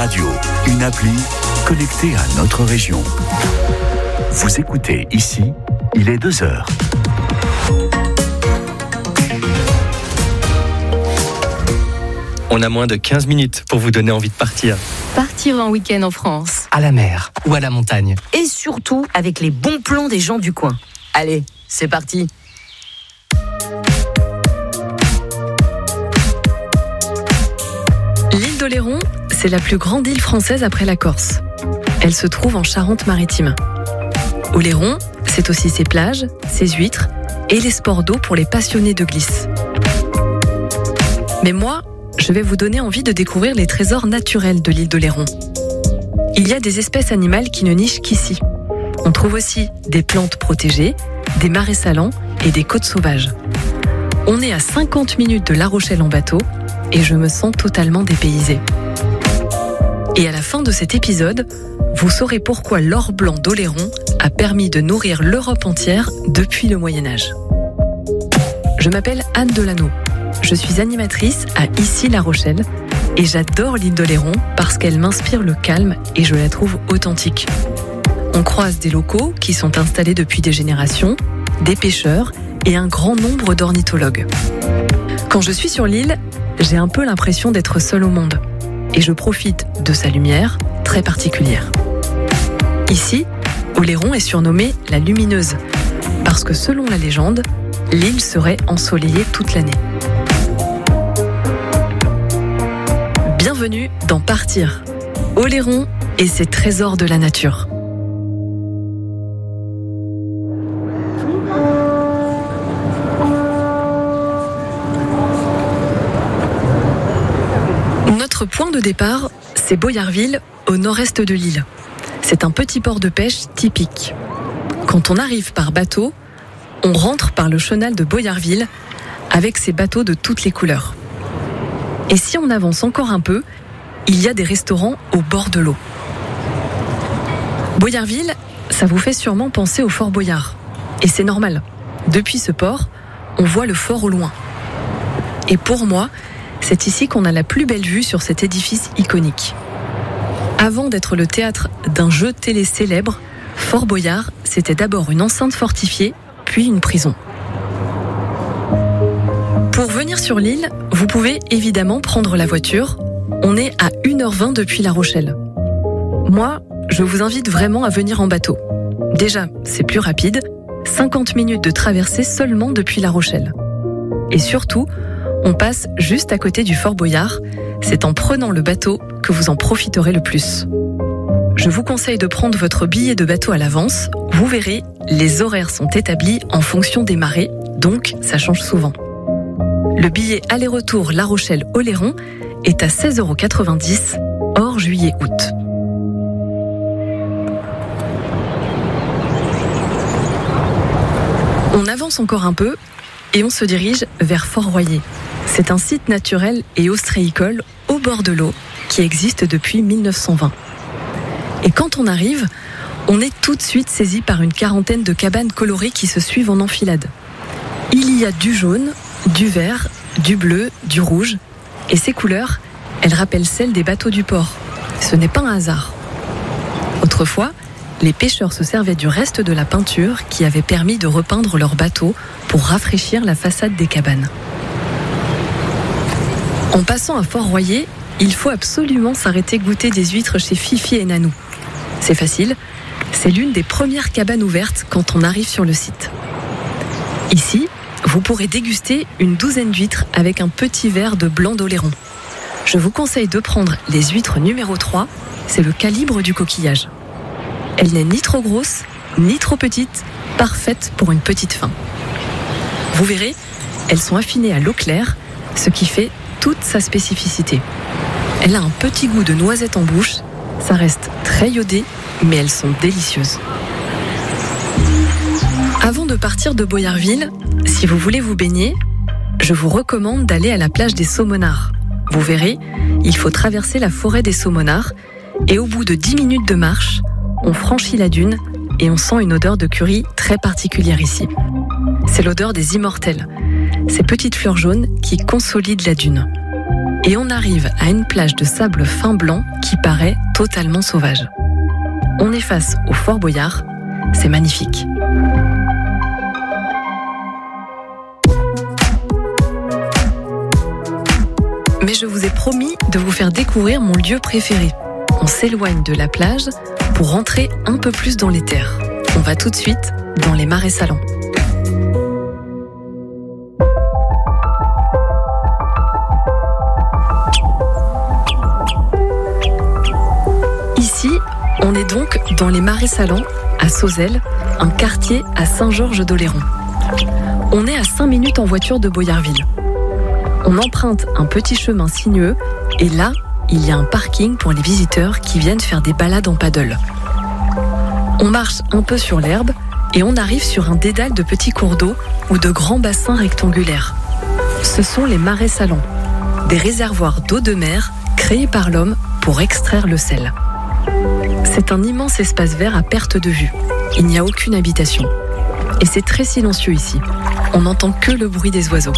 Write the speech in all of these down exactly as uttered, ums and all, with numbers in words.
Radio, une appli connectée à notre région. Vous écoutez ici, il est deux heures. On a moins de quinze minutes pour vous donner envie de partir. Partir en week-end en France. À la mer ou à la montagne. Et surtout avec les bons plans des gens du coin. Allez, c'est parti. L'île d'Oléron, c'est la plus grande île française après la Corse. Elle se trouve en Charente-Maritime. Oléron, c'est aussi ses plages, ses huîtres et les sports d'eau pour les passionnés de glisse. Mais moi, je vais vous donner envie de découvrir les trésors naturels de l'île d'Oléron. Il y a des espèces animales qui ne nichent qu'ici. On trouve aussi des plantes protégées, des marais salants et des côtes sauvages. On est à cinquante minutes de La Rochelle en bateau et je me sens totalement dépaysée. Et à la fin de cet épisode, vous saurez pourquoi l'or blanc d'Oléron a permis de nourrir l'Europe entière depuis le Moyen-Âge. Je m'appelle Anne Delano. Je suis animatrice à Ici La Rochelle et j'adore l'île d'Oléron parce qu'elle m'inspire le calme et je la trouve authentique. On croise des locaux qui sont installés depuis des générations, des pêcheurs et un grand nombre d'ornithologues. Quand je suis sur l'île, j'ai un peu l'impression d'être seule au monde et je profite de sa lumière très particulière. Ici, Oléron est surnommée la Lumineuse parce que selon la légende, l'île serait ensoleillée toute l'année. Bienvenue dans Partir, Oléron et ses trésors de la nature. Notre point de départ, c'est Boyarville, au nord-est de l'île. C'est un petit port de pêche typique. Quand on arrive par bateau, on rentre par le chenal de Boyarville avec ses bateaux de toutes les couleurs. Et si on avance encore un peu, il y a des restaurants au bord de l'eau. Boyarville, ça vous fait sûrement penser au Fort Boyard. Et c'est normal. Depuis ce port, on voit le fort au loin. Et pour moi, c'est ici qu'on a la plus belle vue sur cet édifice iconique. Avant d'être le théâtre d'un jeu télé célèbre, Fort Boyard, c'était d'abord une enceinte fortifiée, puis une prison. Pour venir sur l'île, vous pouvez évidemment prendre la voiture. On est à une heure vingt depuis La Rochelle. Moi, je vous invite vraiment à venir en bateau. Déjà, c'est plus rapide, cinquante minutes de traversée seulement depuis La Rochelle. Et surtout, on passe juste à côté du Fort Boyard. C'est en prenant le bateau que vous en profiterez le plus. Je vous conseille de prendre votre billet de bateau à l'avance. Vous verrez, les horaires sont établis en fonction des marées, donc ça change souvent. Le billet aller-retour La Rochelle-Oléron est à seize euros quatre-vingt-dix, hors juillet-août. On avance encore un peu et on se dirige vers Fort-Royer. C'est un site naturel et ostréicole au bord de l'eau qui existe depuis mille neuf cent vingt. Et quand on arrive, on est tout de suite saisi par une quarantaine de cabanes colorées qui se suivent en enfilade. Il y a du jaune, du vert, du bleu, du rouge. Et ces couleurs, elles rappellent celles des bateaux du port. Ce n'est pas un hasard. Autrefois, les pêcheurs se servaient du reste de la peinture qui avait permis de repeindre leurs bateaux pour rafraîchir la façade des cabanes. En passant à Fort-Royer, il faut absolument s'arrêter goûter des huîtres chez Fifi et Nanou. C'est facile, c'est l'une des premières cabanes ouvertes quand on arrive sur le site. Ici, vous pourrez déguster une douzaine d'huîtres avec un petit verre de blanc d'Oléron. Je vous conseille de prendre les huîtres numéro trois, c'est le calibre du coquillage. Elle n'est ni trop grosse, ni trop petite, parfaite pour une petite faim. Vous verrez, elles sont affinées à l'eau claire, ce qui fait toute sa spécificité. Elle a un petit goût de noisette en bouche, ça reste très iodé, mais elles sont délicieuses. Avant de partir de Boyarville, si vous voulez vous baigner, je vous recommande d'aller à la plage des Saumonards. Vous verrez, il faut traverser la forêt des Saumonards et au bout de dix minutes de marche, on franchit la dune et on sent une odeur de curry très particulière ici. C'est l'odeur des immortels, ces petites fleurs jaunes qui consolident la dune. Et on arrive à une plage de sable fin blanc qui paraît totalement sauvage. On est face au Fort Boyard, c'est magnifique. Mais je vous ai promis de vous faire découvrir mon lieu préféré. On s'éloigne de la plage pour rentrer un peu plus dans les terres. On va tout de suite dans les marais salants. Ici, on est donc dans les marais salants, à Sauzelles, un quartier à Saint-Georges-d'Oléron. On est à cinq minutes en voiture de Boyarville. On emprunte un petit chemin sinueux et là, il y a un parking pour les visiteurs qui viennent faire des balades en paddle. On marche un peu sur l'herbe et on arrive sur un dédale de petits cours d'eau ou de grands bassins rectangulaires. Ce sont les marais salants, des réservoirs d'eau de mer créés par l'homme pour extraire le sel. C'est un immense espace vert à perte de vue. Il n'y a aucune habitation. Et c'est très silencieux ici. On n'entend que le bruit des oiseaux.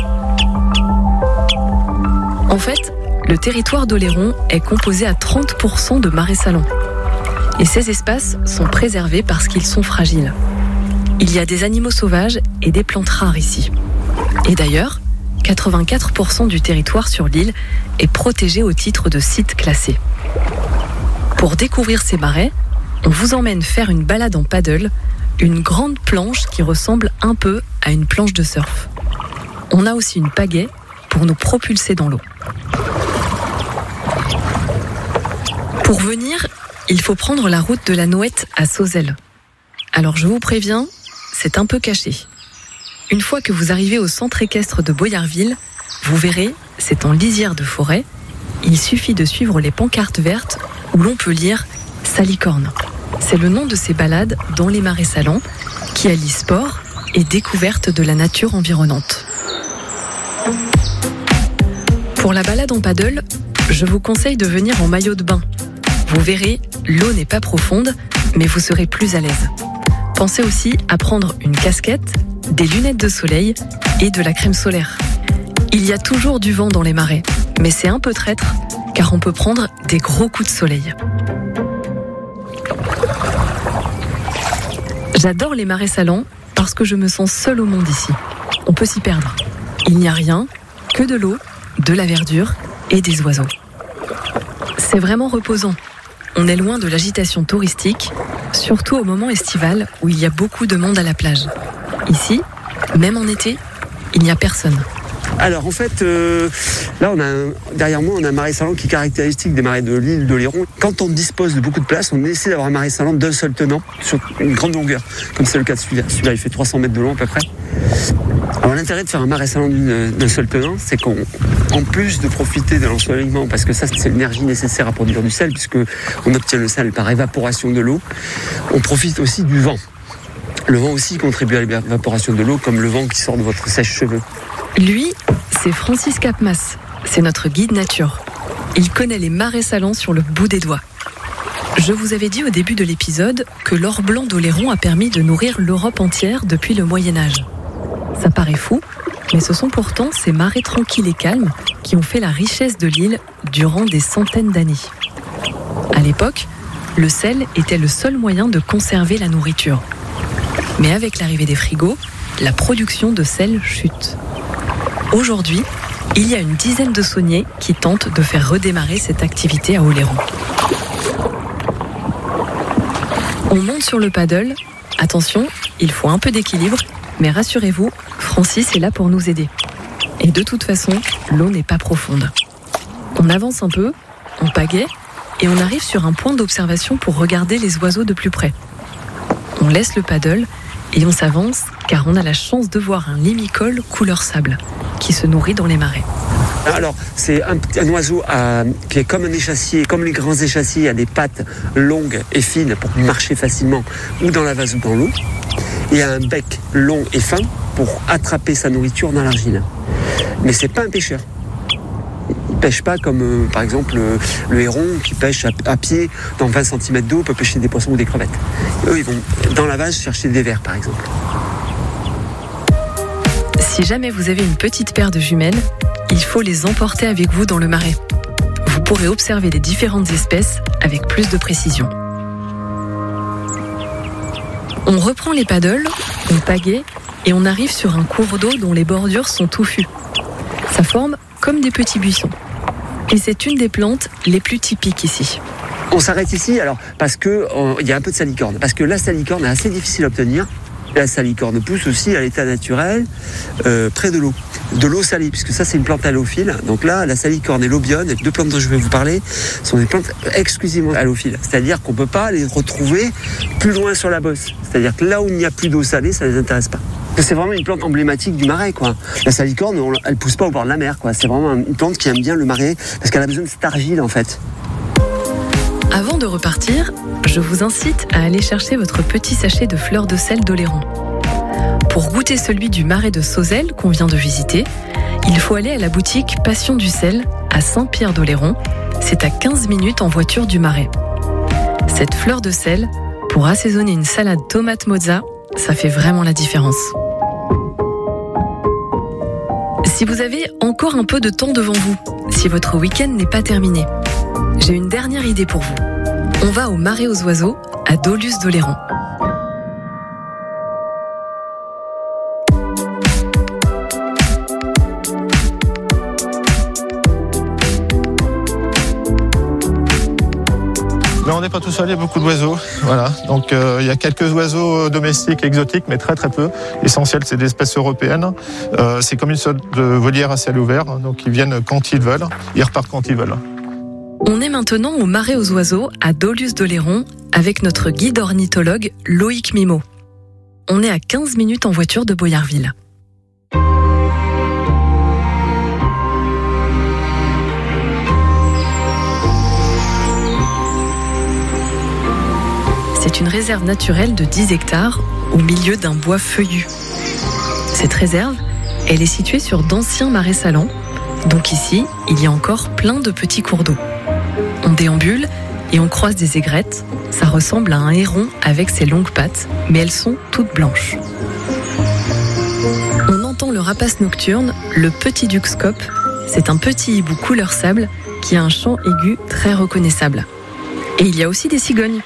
En fait, le territoire d'Oléron est composé à trente pour cent de marais salants. Et ces espaces sont préservés parce qu'ils sont fragiles. Il y a des animaux sauvages et des plantes rares ici. Et d'ailleurs, quatre-vingt-quatre pour cent du territoire sur l'île est protégé au titre de site classé. Pour découvrir ces marais, on vous emmène faire une balade en paddle, une grande planche qui ressemble un peu à une planche de surf. On a aussi une pagaie pour nous propulser dans l'eau. Pour venir, il faut prendre la route de la Noëtte à Sauzelles. Alors je vous préviens, c'est un peu caché. Une fois que vous arrivez au centre équestre de Boyarville, vous verrez, c'est en lisière de forêt. Il suffit de suivre les pancartes vertes où l'on peut lire « Salicorne ». C'est le nom de ces balades dans les marais salants qui allient sport et découverte de la nature environnante. Pour la balade en paddle, je vous conseille de venir en maillot de bain. Vous verrez, l'eau n'est pas profonde, mais vous serez plus à l'aise. Pensez aussi à prendre une casquette, des lunettes de soleil et de la crème solaire. Il y a toujours du vent dans les marais, mais c'est un peu traître, car on peut prendre des gros coups de soleil. J'adore les marais salants parce que je me sens seule au monde ici. On peut s'y perdre. Il n'y a rien, que de l'eau, de la verdure et des oiseaux. C'est vraiment reposant. On est loin de l'agitation touristique, surtout au moment estival où il y a beaucoup de monde à la plage. Ici, même en été, il n'y a personne. Alors en fait, euh, là on a un, derrière moi on a un marais salant qui est caractéristique des marais de l'île d'Oléron. Quand on dispose de beaucoup de place, on essaie d'avoir un marais salant d'un seul tenant sur une grande longueur, comme c'est le cas de celui-là. Celui-là il fait trois cents mètres de long à peu près. Alors l'intérêt de faire un marais salant d'une, d'un seul tenant, c'est qu'on, en plus de profiter de l'ensoleillement, parce que ça c'est l'énergie nécessaire à produire du sel, puisque on obtient le sel par évaporation de l'eau, on profite aussi du vent. Le vent aussi contribue à l'évaporation de l'eau, comme le vent qui sort de votre sèche-cheveux. Lui, c'est Francis Capmas. C'est notre guide nature. Il connaît les marais salants sur le bout des doigts. Je vous avais dit au début de l'épisode que l'or blanc d'Oléron a permis de nourrir l'Europe entière depuis le Moyen-Âge. Ça paraît fou, mais ce sont pourtant ces marais tranquilles et calmes qui ont fait la richesse de l'île durant des centaines d'années. À l'époque, le sel était le seul moyen de conserver la nourriture. Mais avec l'arrivée des frigos, la production de sel chute. Aujourd'hui, il y a une dizaine de sauniers qui tentent de faire redémarrer cette activité à Oléron. On monte sur le paddle. Attention, il faut un peu d'équilibre, mais rassurez-vous, Francis est là pour nous aider. Et de toute façon, l'eau n'est pas profonde. On avance un peu, on pagaie, et on arrive sur un point d'observation pour regarder les oiseaux de plus près. On laisse le paddle et on s'avance car on a la chance de voir un limicole couleur sable qui se nourrit dans les marais. Alors, c'est un, un oiseau à, qui est comme un échassier, comme les grands échassiers, a des pattes longues et fines pour marcher facilement ou dans la vase ou dans l'eau, et a un bec long et fin pour attraper sa nourriture dans l'argile. Mais c'est pas un pêcheur. Il pêche pas comme, euh, par exemple, euh, le héron qui pêche à, à pied dans vingt centimètres d'eau, peut pêcher des poissons ou des crevettes. Eux, ils vont dans la vase chercher des vers, par exemple. Si jamais vous avez une petite paire de jumelles, il faut les emporter avec vous dans le marais. Vous pourrez observer les différentes espèces avec plus de précision. On reprend les paddles, on pagaie et on arrive sur un cours d'eau dont les bordures sont touffues. Ça forme comme des petits buissons. Et c'est une des plantes les plus typiques ici. On s'arrête ici alors parce que il y a un peu de salicorne. Parce que la salicorne est assez difficile à obtenir. La salicorne pousse aussi à l'état naturel, euh, près de l'eau, de l'eau salée, puisque ça c'est une plante halophiile. Donc là, la salicorne et l'obione, les deux plantes dont je vais vous parler, sont des plantes exclusivement halophiles. C'est-à-dire qu'on ne peut pas les retrouver plus loin sur la bosse. C'est-à-dire que là où il n'y a plus d'eau salée, ça ne les intéresse pas. C'est vraiment une plante emblématique du marais, quoi. La salicorne, on, elle pousse pas au bord de la mer, quoi. C'est vraiment une plante qui aime bien le marais, parce qu'elle a besoin de cette argile, en fait. Avant de repartir, je vous incite à aller chercher votre petit sachet de fleurs de sel d'Oléron. Pour goûter celui du marais de Sauzelles qu'on vient de visiter, il faut aller à la boutique Passion du sel à Saint-Pierre d'Oléron. C'est à quinze minutes en voiture du marais. Cette fleur de sel, pour assaisonner une salade tomate mozza, ça fait vraiment la différence. Si vous avez encore un peu de temps devant vous, si votre week-end n'est pas terminé, j'ai une dernière idée pour vous. On va au marais aux oiseaux, à Dolusse d'Oléron. Mais on n'est pas tout seul, il y a beaucoup d'oiseaux. Voilà. Donc euh, il y a quelques oiseaux domestiques, exotiques, mais très très peu. L'essentiel, c'est des espèces européennes. Euh, c'est comme une sorte de volière à ciel ouvert. Donc ils viennent quand ils veulent, ils repartent quand ils veulent. On est maintenant au marais aux oiseaux, à Dolusse d'Oléron, avec notre guide ornithologue Loïc Mimot. On est à quinze minutes en voiture de Boyarville. C'est une réserve naturelle de dix hectares au milieu d'un bois feuillu. Cette réserve, elle est située sur d'anciens marais salants. Donc ici, il y a encore plein de petits cours d'eau. On déambule et on croise des aigrettes. Ça ressemble à un héron avec ses longues pattes, mais elles sont toutes blanches. On entend le rapace nocturne, le petit duxcope. C'est un petit hibou couleur sable qui a un chant aigu très reconnaissable. Et il y a aussi des cigognes.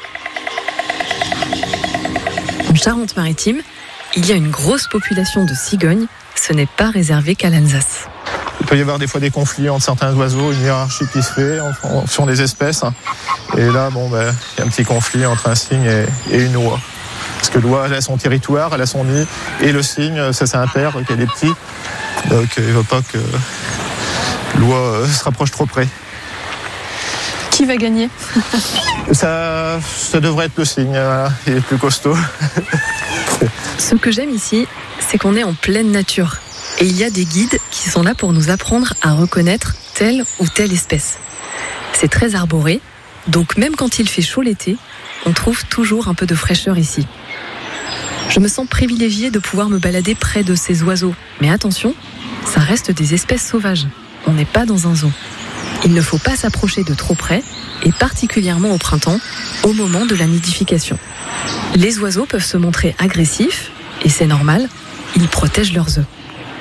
En Charente-Maritime, il y a une grosse population de cigognes. Ce n'est pas réservé qu'à l'Alsace. Il peut y avoir des fois des conflits entre certains oiseaux, une hiérarchie qui se fait en fonction des espèces. Et là, bon, ben, il y a un petit conflit entre un cygne et, et une oie. Parce que l'oie, elle a son territoire, elle a son nid, et le cygne, ça c'est un père qui est des petits. Donc il ne veut pas que l'oie se rapproche trop près. Qui va gagner? ça, ça devrait être le cygne, voilà. Il est plus costaud. Ce que j'aime ici, c'est qu'on est en pleine nature. Et il y a des guides qui sont là pour nous apprendre à reconnaître telle ou telle espèce. C'est très arboré, donc même quand il fait chaud l'été, on trouve toujours un peu de fraîcheur ici. Je me sens privilégiée de pouvoir me balader près de ces oiseaux. Mais attention, ça reste des espèces sauvages. On n'est pas dans un zoo. Il ne faut pas s'approcher de trop près, et particulièrement au printemps, au moment de la nidification. Les oiseaux peuvent se montrer agressifs, et c'est normal, ils protègent leurs œufs.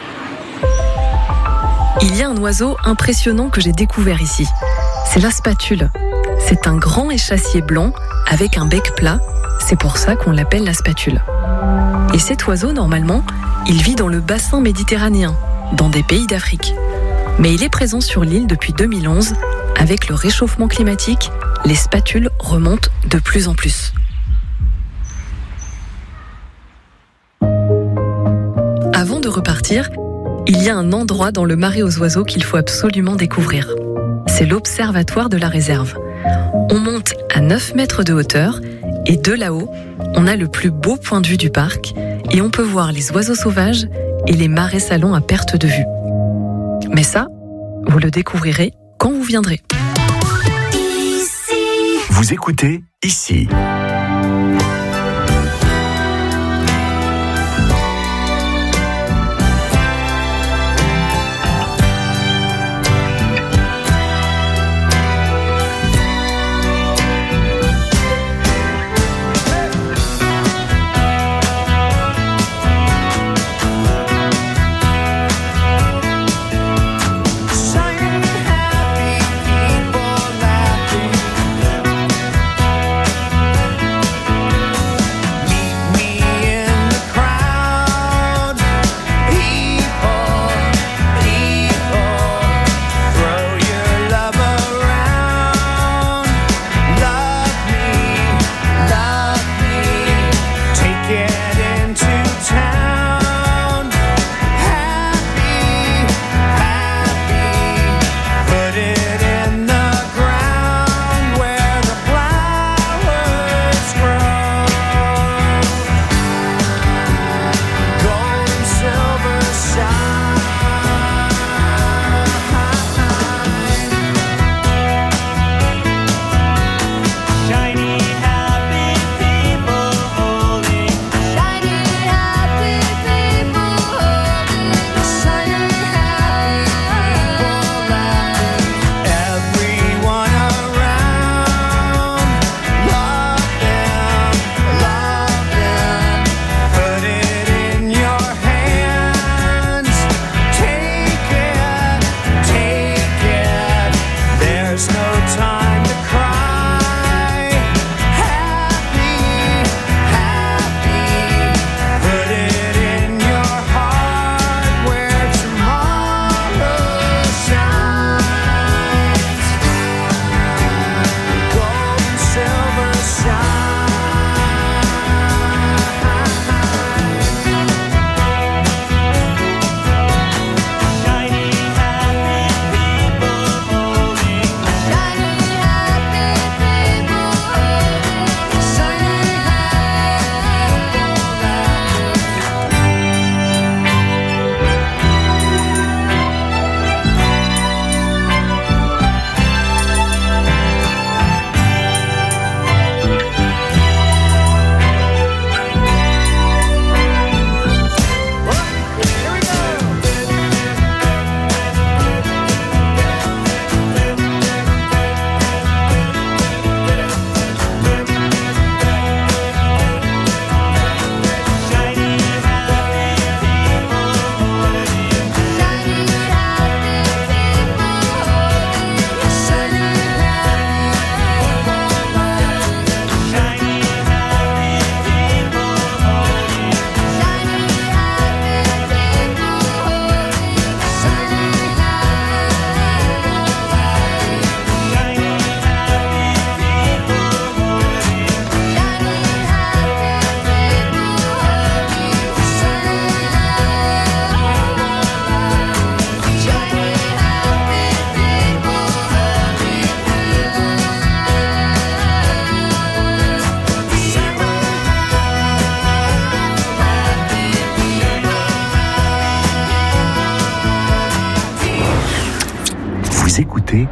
Il y a un oiseau impressionnant que j'ai découvert ici. C'est la spatule. C'est un grand échassier blanc avec un bec plat. C'est pour ça qu'on l'appelle la spatule. Et cet oiseau, normalement, il vit dans le bassin méditerranéen, dans des pays d'Afrique. Mais il est présent sur l'île depuis deux mille onze. Avec le réchauffement climatique, les spatules remontent de plus en plus. Avant de repartir, il y a un endroit dans le marais aux oiseaux qu'il faut absolument découvrir. C'est l'observatoire de la réserve. On monte à neuf mètres de hauteur et de là-haut, on a le plus beau point de vue du parc et on peut voir les oiseaux sauvages et les marais salants à perte de vue. Mais ça, vous le découvrirez quand vous viendrez. Vous écoutez ici.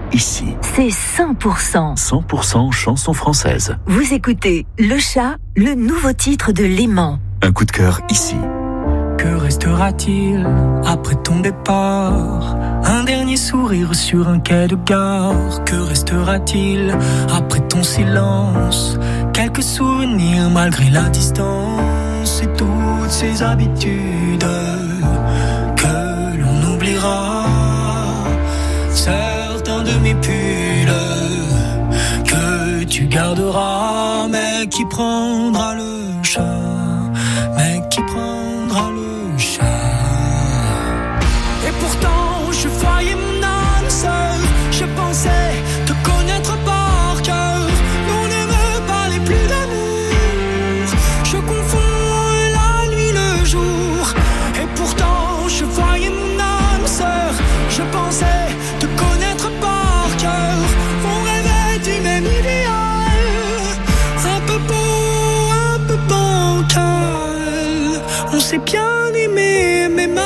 ici. C'est cent pour cent. cent pour cent chansons françaises. Vous écoutez Le Chat, le nouveau titre de Léman. Un coup de cœur ici. Que restera-t-il après ton départ? Un dernier sourire sur un quai de gare. Que restera-t-il après ton silence? Quelques souvenirs malgré la distance et toutes ces habitudes que l'on oubliera. Certains de mes pulls que tu garderas, mais qui prendra le chat? Mais qui prendra le chat? Et pourtant je voyais mon âme sœur, je pensais te connaître par cœur. On ne me parlait plus d'amour, je confonds la nuit le jour. Et pourtant je voyais mon âme sœur, je pensais te connaître par cœur. On rêvait du même idéal, un peu beau, un peu bancal. On s'est bien aimé mais mal.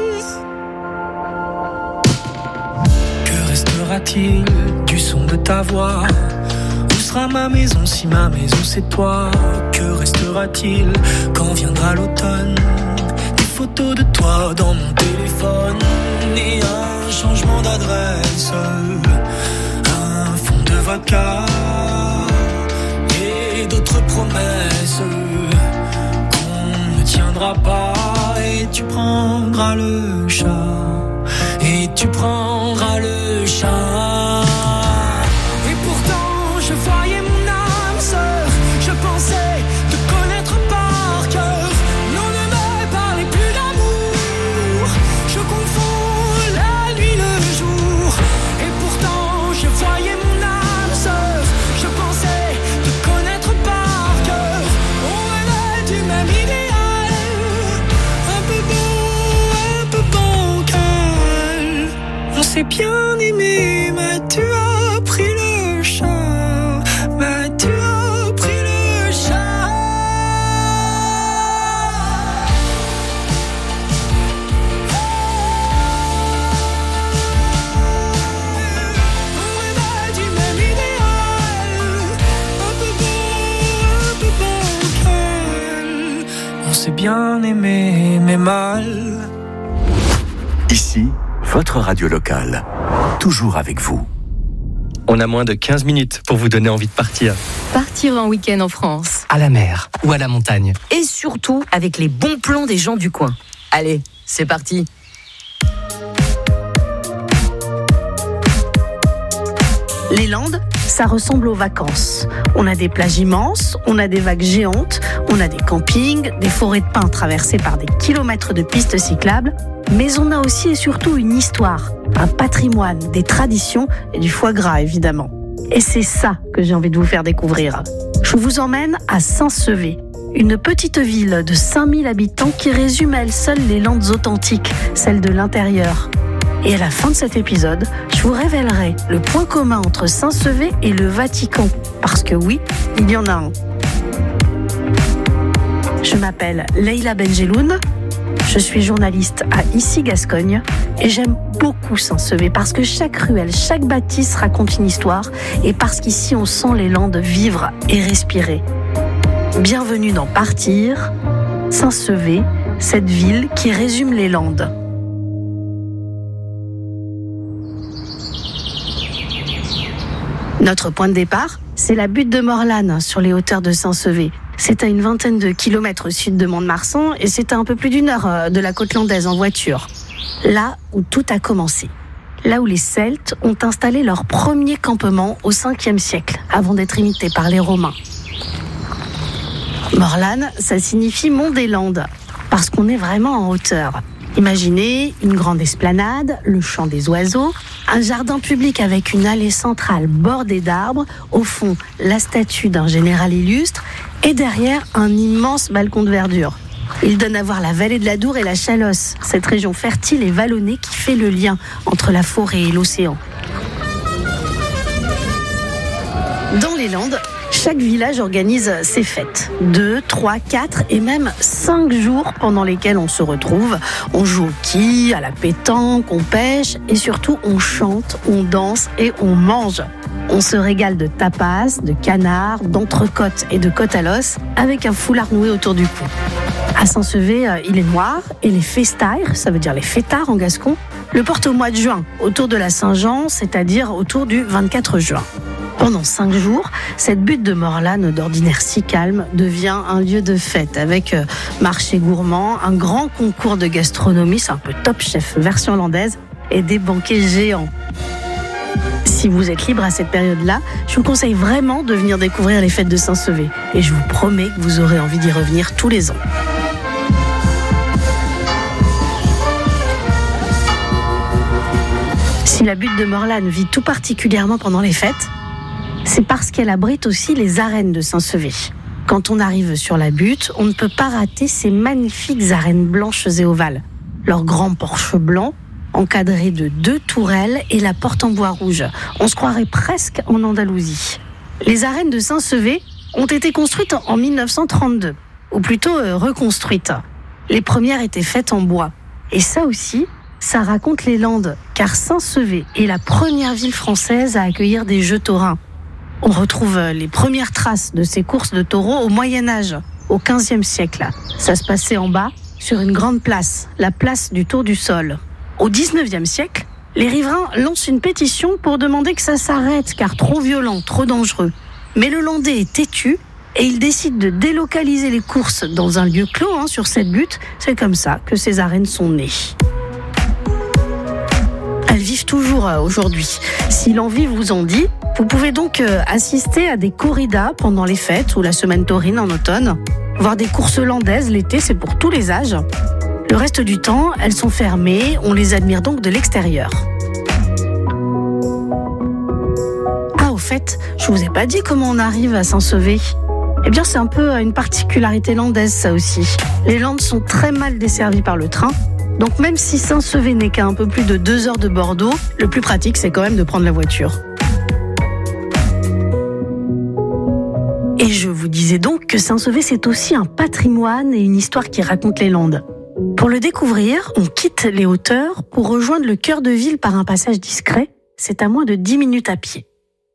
Que restera-t-il du son de ta voix? Où sera ma maison si ma maison c'est toi? Que restera-t-il quand viendra l'automne? Des photos de toi dans mon téléphone et un changement d'adresse, un fond de vodka et d'autres promesses qu'on ne tiendra pas. Et tu prendras le chat, et tu prendras le chat. Et pourtant je voyais mon âme sœur, je pensais te connaître par cœur. On ne me parlait plus d'amour, je confonds la nuit le jour. Et pourtant je voyais mon âme sœur, je pensais te connaître par cœur. On rêvait du même idéal, un peu beau, un peu bancal. On s'est bien aimé, mais tu as pris le chat. Mais tu as pris le chat. On rêvait du même idéal, un peu beau, un peu bancal. On s'est bien aimé, mais mal. Ici, votre radio locale. Toujours avec vous. On a moins de quinze minutes pour vous donner envie de partir. Partir en week-end en France. À la mer ou à la montagne. Et surtout avec les bons plans des gens du coin. Allez, c'est parti. Les Landes, ça ressemble aux vacances. On a des plages immenses, on a des vagues géantes, on a des campings, des forêts de pins traversées par des kilomètres de pistes cyclables, mais on a aussi et surtout une histoire, un patrimoine, des traditions et du foie gras évidemment. Et c'est ça que j'ai envie de vous faire découvrir. Je vous emmène à Saint-Sevé, une petite ville de cinq mille habitants qui résume à elle seule les Landes authentiques, celles de l'intérieur. Et à la fin de cet épisode, je vous révélerai le point commun entre Saint-Sevé et le Vatican. Parce que oui, il y en a un. Je m'appelle Leïla Benjeloun, je suis journaliste à Ici Gascogne et j'aime beaucoup Saint-Sevé parce que chaque ruelle, chaque bâtisse raconte une histoire et parce qu'ici on sent les Landes vivre et respirer. Bienvenue dans Partir, Saint-Sevé, cette ville qui résume les Landes. Notre point de départ, c'est la butte de Morlanne, sur les hauteurs de Saint-Sevé. C'est à une vingtaine de kilomètres au sud de Mont-de-Marsan et c'est à un peu plus d'une heure de la côte landaise en voiture. Là où tout a commencé. Là où les Celtes ont installé leur premier campement au cinquième siècle, avant d'être imités par les Romains. Morlanne, ça signifie Mont des Landes, parce qu'on est vraiment en hauteur. Imaginez une grande esplanade, le chant des oiseaux, un jardin public avec une allée centrale bordée d'arbres, au fond la statue d'un général illustre et derrière un immense balcon de verdure. Il donne à voir la vallée de l'Adour et la Chalosse, cette région fertile et vallonnée qui fait le lien entre la forêt et l'océan. Dans les Landes, Chaque village organise ses fêtes. Deux, trois, quatre et même cinq jours pendant lesquels on se retrouve. On joue au quilles, à la pétanque, on pêche et surtout on chante, on danse et on mange. On se régale de tapas, de canards, d'entrecôtes et de côtes à l'os avec un foulard noué autour du cou. À Saint-Sevé, il est noir et les festaires, ça veut dire les fêtards en gascon, le portent au mois de juin, autour de la Saint-Jean, c'est-à-dire autour du vingt-quatre juin. Pendant cinq jours, cette butte de Morlanes, d'ordinaire si calme, devient un lieu de fête avec marché gourmand, un grand concours de gastronomie, c'est un peu Top Chef version hollandaise, et des banquets géants. Si vous êtes libre à cette période-là, je vous conseille vraiment de venir découvrir les fêtes de Saint-Sevé. Et je vous promets que vous aurez envie d'y revenir tous les ans. Si la butte de Morlanes vit tout particulièrement pendant les fêtes, c'est parce qu'elle abrite aussi les arènes de Saint-Sevé. Quand on arrive sur la butte, on ne peut pas rater ces magnifiques arènes blanches et ovales. Leurs grands porches blancs, encadrés de deux tourelles et la porte en bois rouge. On se croirait presque en Andalousie. Les arènes de Saint-Sevé ont été construites en mille neuf cent trente-deux, ou plutôt euh, reconstruites. Les premières étaient faites en bois. Et ça aussi, ça raconte les Landes, car Saint-Sevé est la première ville française à accueillir des jeux taurins. On retrouve les premières traces de ces courses de taureaux au Moyen-Âge, au quinzième siècle. Ça se passait en bas, sur une grande place, la place du Tour du Sol. Au dix-neuvième siècle, les riverains lancent une pétition pour demander que ça s'arrête, car trop violent, trop dangereux. Mais le Landais est têtu et il décide de délocaliser les courses dans un lieu clos hein, sur cette butte. C'est comme ça que ces arènes sont nées. Elles vivent toujours euh, aujourd'hui. Si l'envie vous en dit, vous pouvez donc euh, assister à des corridas pendant les fêtes ou la semaine taurine en automne. Voir des courses landaises l'été, c'est pour tous les âges. Le reste du temps, elles sont fermées, on les admire donc de l'extérieur. Ah, au fait, je vous ai pas dit comment on arrive à Saint-Sevé. Eh bien, c'est un peu une particularité landaise, ça aussi. Les Landes sont très mal desservies par le train, donc même si Saint-Sevé n'est qu'à un peu plus de deux heures de Bordeaux, le plus pratique, c'est quand même de prendre la voiture. Et je vous disais donc que Saint-Sevé, c'est aussi un patrimoine et une histoire qui raconte les Landes. Pour le découvrir, on quitte les hauteurs pour rejoindre le cœur de ville par un passage discret. C'est à moins de dix minutes à pied.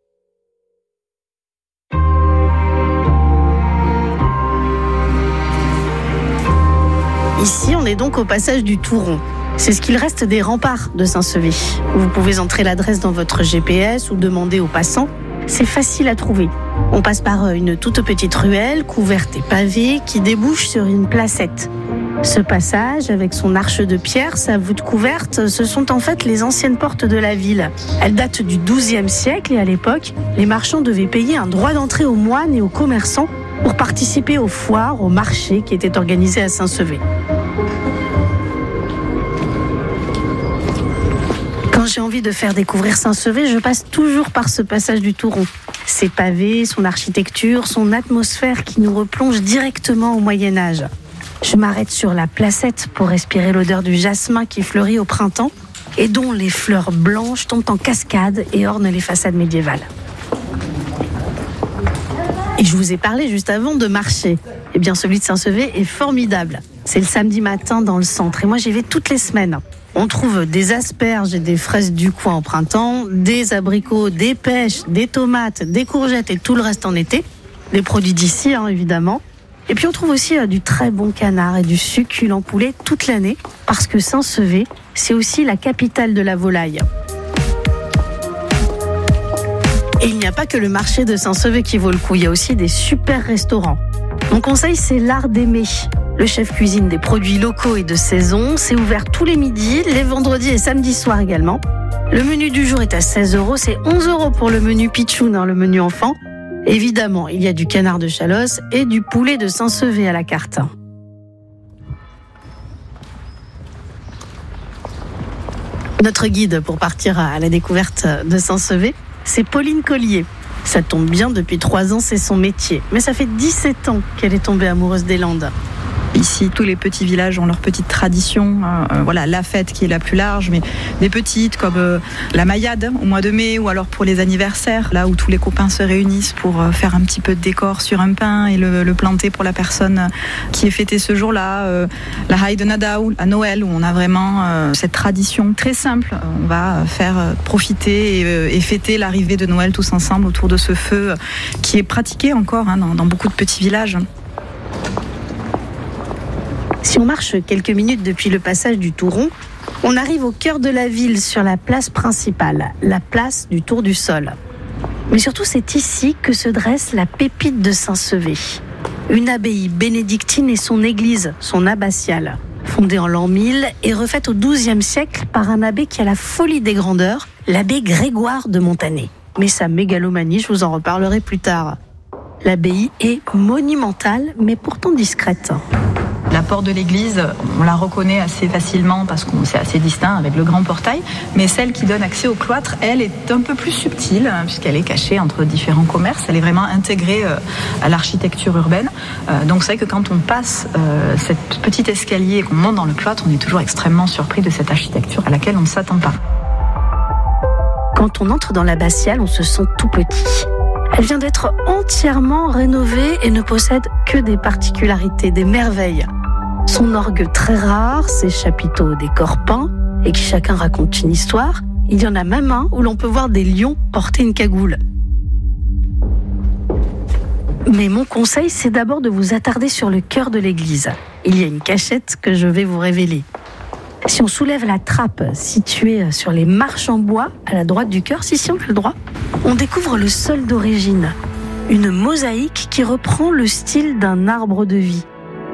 Ici, on est donc au passage du Touron. C'est ce qu'il reste des remparts de Saint-Sevé. Vous pouvez entrer l'adresse dans votre G P S ou demander aux passants. C'est facile à trouver. On passe par une toute petite ruelle couverte et pavée qui débouche sur une placette. Ce passage, avec son arche de pierre, sa voûte couverte, ce sont en fait les anciennes portes de la ville. Elles datent du douzième siècle et à l'époque, les marchands devaient payer un droit d'entrée aux moines et aux commerçants pour participer aux foires, aux marchés qui étaient organisés à Saint-Sevé. Quand j'ai envie de faire découvrir Saint-Sevé, je passe toujours par ce passage du Touron. Ses pavés, son architecture, son atmosphère qui nous replonge directement au Moyen-Âge. Je m'arrête sur la placette pour respirer l'odeur du jasmin qui fleurit au printemps et dont les fleurs blanches tombent en cascade et ornent les façades médiévales. Et je vous ai parlé juste avant de marché. Eh bien, celui de Saint-Sevé est formidable. C'est le samedi matin dans le centre et moi j'y vais toutes les semaines. On trouve des asperges et des fraises du coin au printemps, des abricots, des pêches, des tomates, des courgettes et tout le reste en été. Des produits d'ici, hein, évidemment. Et puis on trouve aussi euh, du très bon canard et du succulent poulet toute l'année, parce que Saint-Sevé, c'est aussi la capitale de la volaille. Et il n'y a pas que le marché de Saint-Sevé qui vaut le coup, il y a aussi des super restaurants. Mon conseil, c'est l'Art d'aimer. Le chef cuisine des produits locaux et de saison, c'est ouvert tous les midis, les vendredis et samedis soirs également. Le menu du jour est à seize euros, c'est onze euros pour le menu pitchoun, hein, le menu enfant. Évidemment, il y a du canard de Chalosse et du poulet de Saint-Sevé à la carte. Notre guide pour partir à la découverte de Saint-Sevé, c'est Pauline Collier. Ça tombe bien, depuis trois ans, c'est son métier. Mais ça fait dix-sept ans qu'elle est tombée amoureuse des Landes. Ici, tous les petits villages ont leur petite tradition. Euh, voilà, la fête qui est la plus large, mais des petites comme euh, la Maillade au mois de mai, ou alors pour les anniversaires, là où tous les copains se réunissent pour euh, faire un petit peu de décor sur un pain et le, le planter pour la personne qui est fêtée ce jour-là. Euh, la Haï de Nadaou à Noël, où on a vraiment euh, cette tradition très simple. On va faire euh, profiter et, euh, et fêter l'arrivée de Noël tous ensemble autour de ce feu euh, qui est pratiqué encore hein, dans, dans beaucoup de petits villages. Si on marche quelques minutes depuis le passage du Touron, on arrive au cœur de la ville, sur la place principale, la place du Tour du Sol. Mais surtout, c'est ici que se dresse la pépite de Saint-Sevé. Une abbaye bénédictine et son église, son abbatiale, fondée en l'an mille et refaite au douzième siècle par un abbé qui a la folie des grandeurs, l'abbé Grégoire de Montané. Mais sa mégalomanie, je vous en reparlerai plus tard. L'abbaye est monumentale, mais pourtant discrète. La porte de l'église, on la reconnaît assez facilement parce que c'est assez distinct avec le grand portail, mais celle qui donne accès au cloître, elle est un peu plus subtile puisqu'elle est cachée entre différents commerces. Elle est vraiment intégrée à l'architecture urbaine. Donc c'est vrai que quand on passe cette petite escalier et qu'on monte dans le cloître, on est toujours extrêmement surpris de cette architecture à laquelle on ne s'attend pas. Quand on entre dans l'abbatiale, on se sent tout petit. Elle vient d'être entièrement rénovée et ne possède que des particularités, des merveilles. Son orgue très rare, ses chapiteaux au décor peint, et qui chacun raconte une histoire. Il y en a même un où l'on peut voir des lions porter une cagoule. Mais mon conseil, c'est d'abord de vous attarder sur le cœur de l'église. Il y a une cachette que je vais vous révéler. Si on soulève la trappe située sur les marches en bois, à la droite du chœur, si si on a le droit, on découvre le sol d'origine. Une mosaïque qui reprend le style d'un arbre de vie.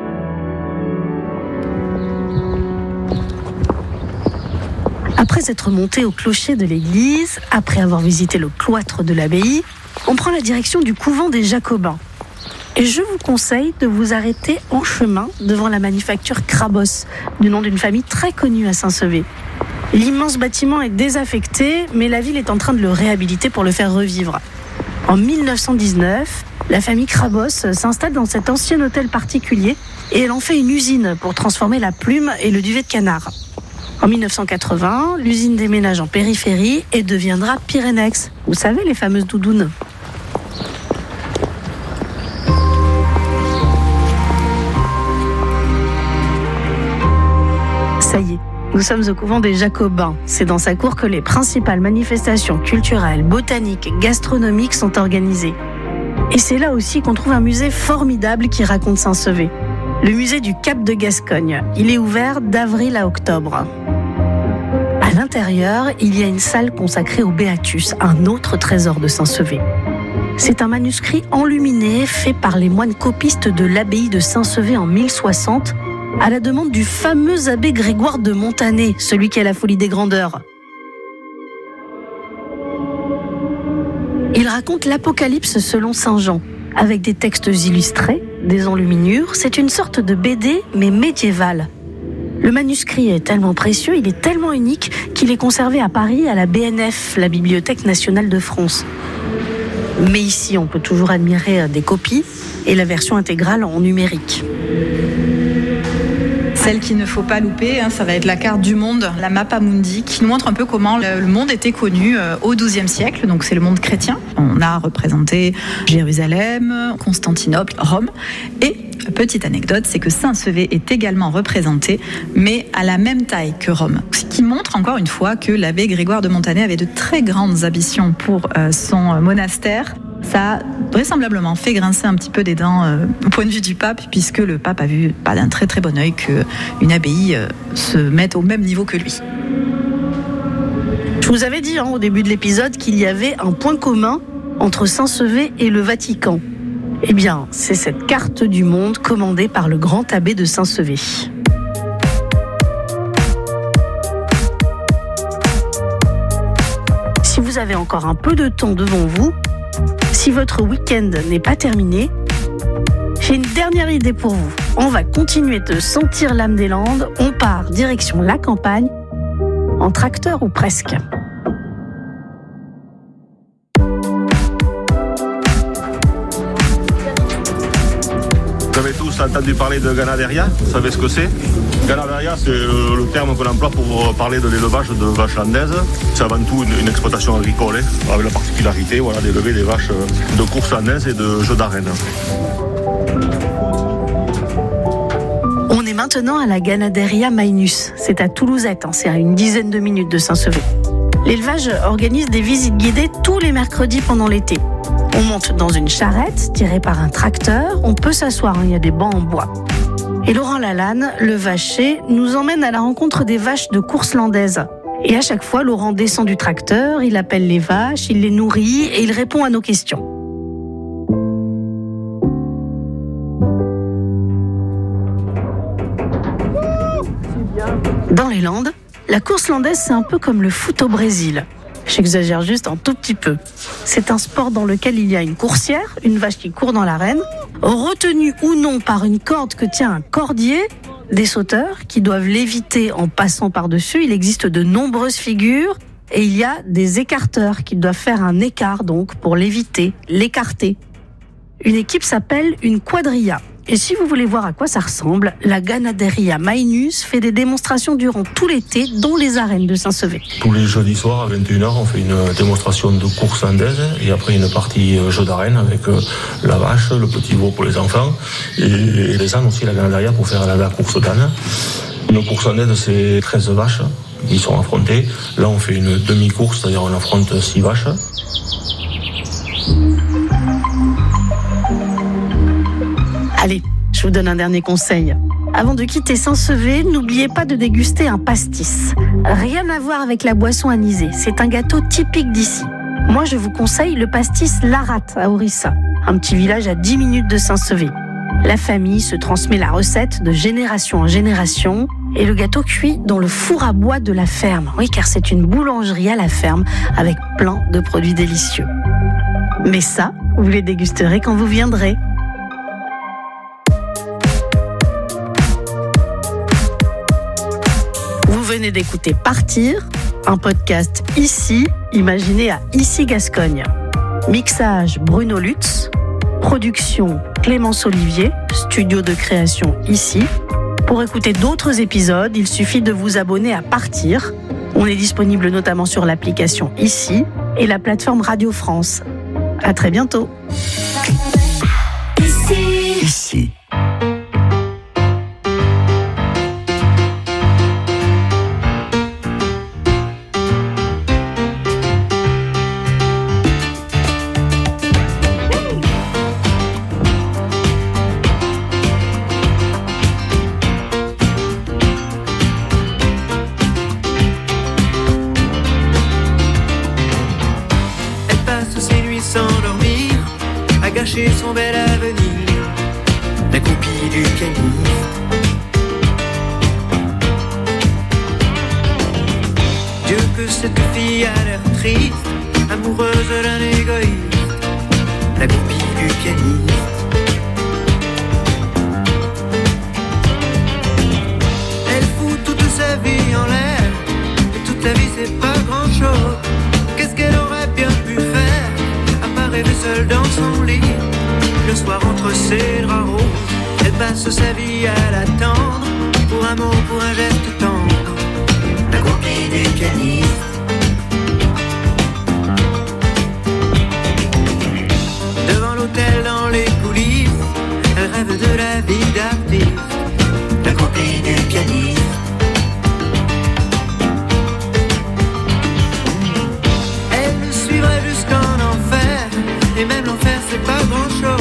Après être monté au clocher de l'église, après avoir visité le cloître de l'abbaye, on prend la direction du couvent des Jacobins. Et je vous conseille de vous arrêter en chemin devant la manufacture Crabos, du nom d'une famille très connue à Saint-Sevé. L'immense bâtiment est désaffecté, mais la ville est en train de le réhabiliter pour le faire revivre. En mille neuf cent dix-neuf, la famille Crabos s'installe dans cet ancien hôtel particulier et elle en fait une usine pour transformer la plume et le duvet de canard. En mille neuf cent quatre-vingts, l'usine déménage en périphérie et deviendra Pyrénex. Vous savez, les fameuses doudounes. Ça y est, nous sommes au couvent des Jacobins. C'est dans sa cour que les principales manifestations culturelles, botaniques, gastronomiques sont organisées. Et c'est là aussi qu'on trouve un musée formidable qui raconte Saint-Sevé. Le musée du Cap de Gascogne. Il est ouvert d'avril à octobre. À l'intérieur, il y a une salle consacrée au Béatus, un autre trésor de Saint-Sevé. C'est un manuscrit enluminé fait par les moines copistes de l'abbaye de Saint-Sevé en mille soixante, à la demande du fameux abbé Grégoire de Montané, celui qui a la folie des grandeurs. Il raconte l'Apocalypse selon saint Jean, avec des textes illustrés, des enluminures. C'est une sorte de B D, mais médiévale. Le manuscrit est tellement précieux, il est tellement unique qu'il est conservé à Paris à la B N F, la Bibliothèque nationale de France. Mais ici, on peut toujours admirer des copies et la version intégrale en numérique. Celle qu'il ne faut pas louper, hein, ça va être la carte du monde, la Mappa Mundi, qui nous montre un peu comment le monde était connu euh, au douzième siècle, donc c'est le monde chrétien. On a représenté Jérusalem, Constantinople, Rome, et petite anecdote, c'est que Saint-Sevé est également représenté, mais à la même taille que Rome. Ce qui montre encore une fois que l'abbé Grégoire de Montané avait de très grandes ambitions pour euh, son monastère. Ça a vraisemblablement fait grincer un petit peu des dents euh, au point de vue du pape, puisque le pape a vu pas d'un très très bon œil qu'une abbaye euh, se mette au même niveau que lui. Je vous avais dit hein, au début de l'épisode qu'il y avait un point commun entre Saint-Sevé et le Vatican. Eh bien, c'est cette carte du monde commandée par le grand abbé de Saint-Sevé. Si vous avez encore un peu de temps devant vous, si votre week-end n'est pas terminé, j'ai une dernière idée pour vous. On va continuer de sentir l'âme des Landes. On part direction la campagne, en tracteur ou presque. Comme avez tous entendu parler de Ganaderia, vous savez ce que c'est? Ganaderia, c'est le terme qu'on emploie pour parler de l'élevage de vaches landaises. C'est avant tout une, une exploitation agricole, hein, avec la particularité voilà, d'élever des vaches de course landaises et de jeux d'arène. On est maintenant à la Ganaderia Maenus. C'est à Toulousette, hein, c'est à une dizaine de minutes de Saint-Sevé. L'élevage organise des visites guidées tous les mercredis pendant l'été. On monte dans une charrette tirée par un tracteur. On peut s'asseoir, hein, il y a des bancs en bois. Et Laurent Lalanne, le vacher, nous emmène à la rencontre des vaches de course landaise. Et à chaque fois, Laurent descend du tracteur, il appelle les vaches, il les nourrit et il répond à nos questions. Dans les Landes, la course landaise, c'est un peu comme le foot au Brésil. J'exagère juste un tout petit peu. C'est un sport dans lequel il y a une coursière, une vache qui court dans l'arène, retenue ou non par une corde que tient un cordier, des sauteurs qui doivent l'éviter en passant par-dessus. Il existe de nombreuses figures et il y a des écarteurs qui doivent faire un écart donc pour l'éviter, l'écarter. Une équipe s'appelle une quadrilla. Et si vous voulez voir à quoi ça ressemble, la Ganaderia Maenus fait des démonstrations durant tout l'été dans les arènes de Saint-Sevé. Tous les jeudis soirs à vingt et une heures, on fait une démonstration de course landaise et après une partie jeu d'arène avec la vache, le petit veau pour les enfants et les ânes aussi, la Ganaderia pour faire la, la course d'âne. Une course landaise, c'est treize vaches qui sont affrontées. Là, on fait une demi-course, c'est-à-dire on affronte six vaches. Allez, je vous donne un dernier conseil. Avant de quitter Saint-Sevé, n'oubliez pas de déguster un pastis. Rien à voir avec la boisson anisée, c'est un gâteau typique d'ici. Moi, je vous conseille le pastis Larat à Orissa, un petit village à dix minutes de Saint-Sevé. La famille se transmet la recette de génération en génération et le gâteau cuit dans le four à bois de la ferme. Oui, car c'est une boulangerie à la ferme avec plein de produits délicieux. Mais ça, vous les dégusterez quand vous viendrez. Vous venez d'écouter Partir, un podcast ici, imaginé à Issy-Gascogne. Mixage Bruno Lutz, production Clémence Olivier, studio de création ici. Pour écouter d'autres épisodes, il suffit de vous abonner à Partir. On est disponible notamment sur l'application Ici et la plateforme Radio France. À très bientôt. Ici. Ici. Son bel avenir, la copie du calife. Dieu que cette fille a l'air triste, amoureuse d'un égoïste, la copie du calife. Elle fout toute sa vie en l'air, et toute la vie c'est pas grand chose. Qu'est-ce qu'elle aurait bien pu faire, à part rêver seule dans son lit? Le soir entre ses draps roses, elle passe sa vie à l'attendre, pour un mot, pour un geste tendre, la copie du pianiste. Devant l'hôtel, dans les coulisses, elle rêve de la vie d'artiste, la copie du pianiste. Elle le suivrait jusqu'en enfer, et même l'enfer c'est pas grand chose.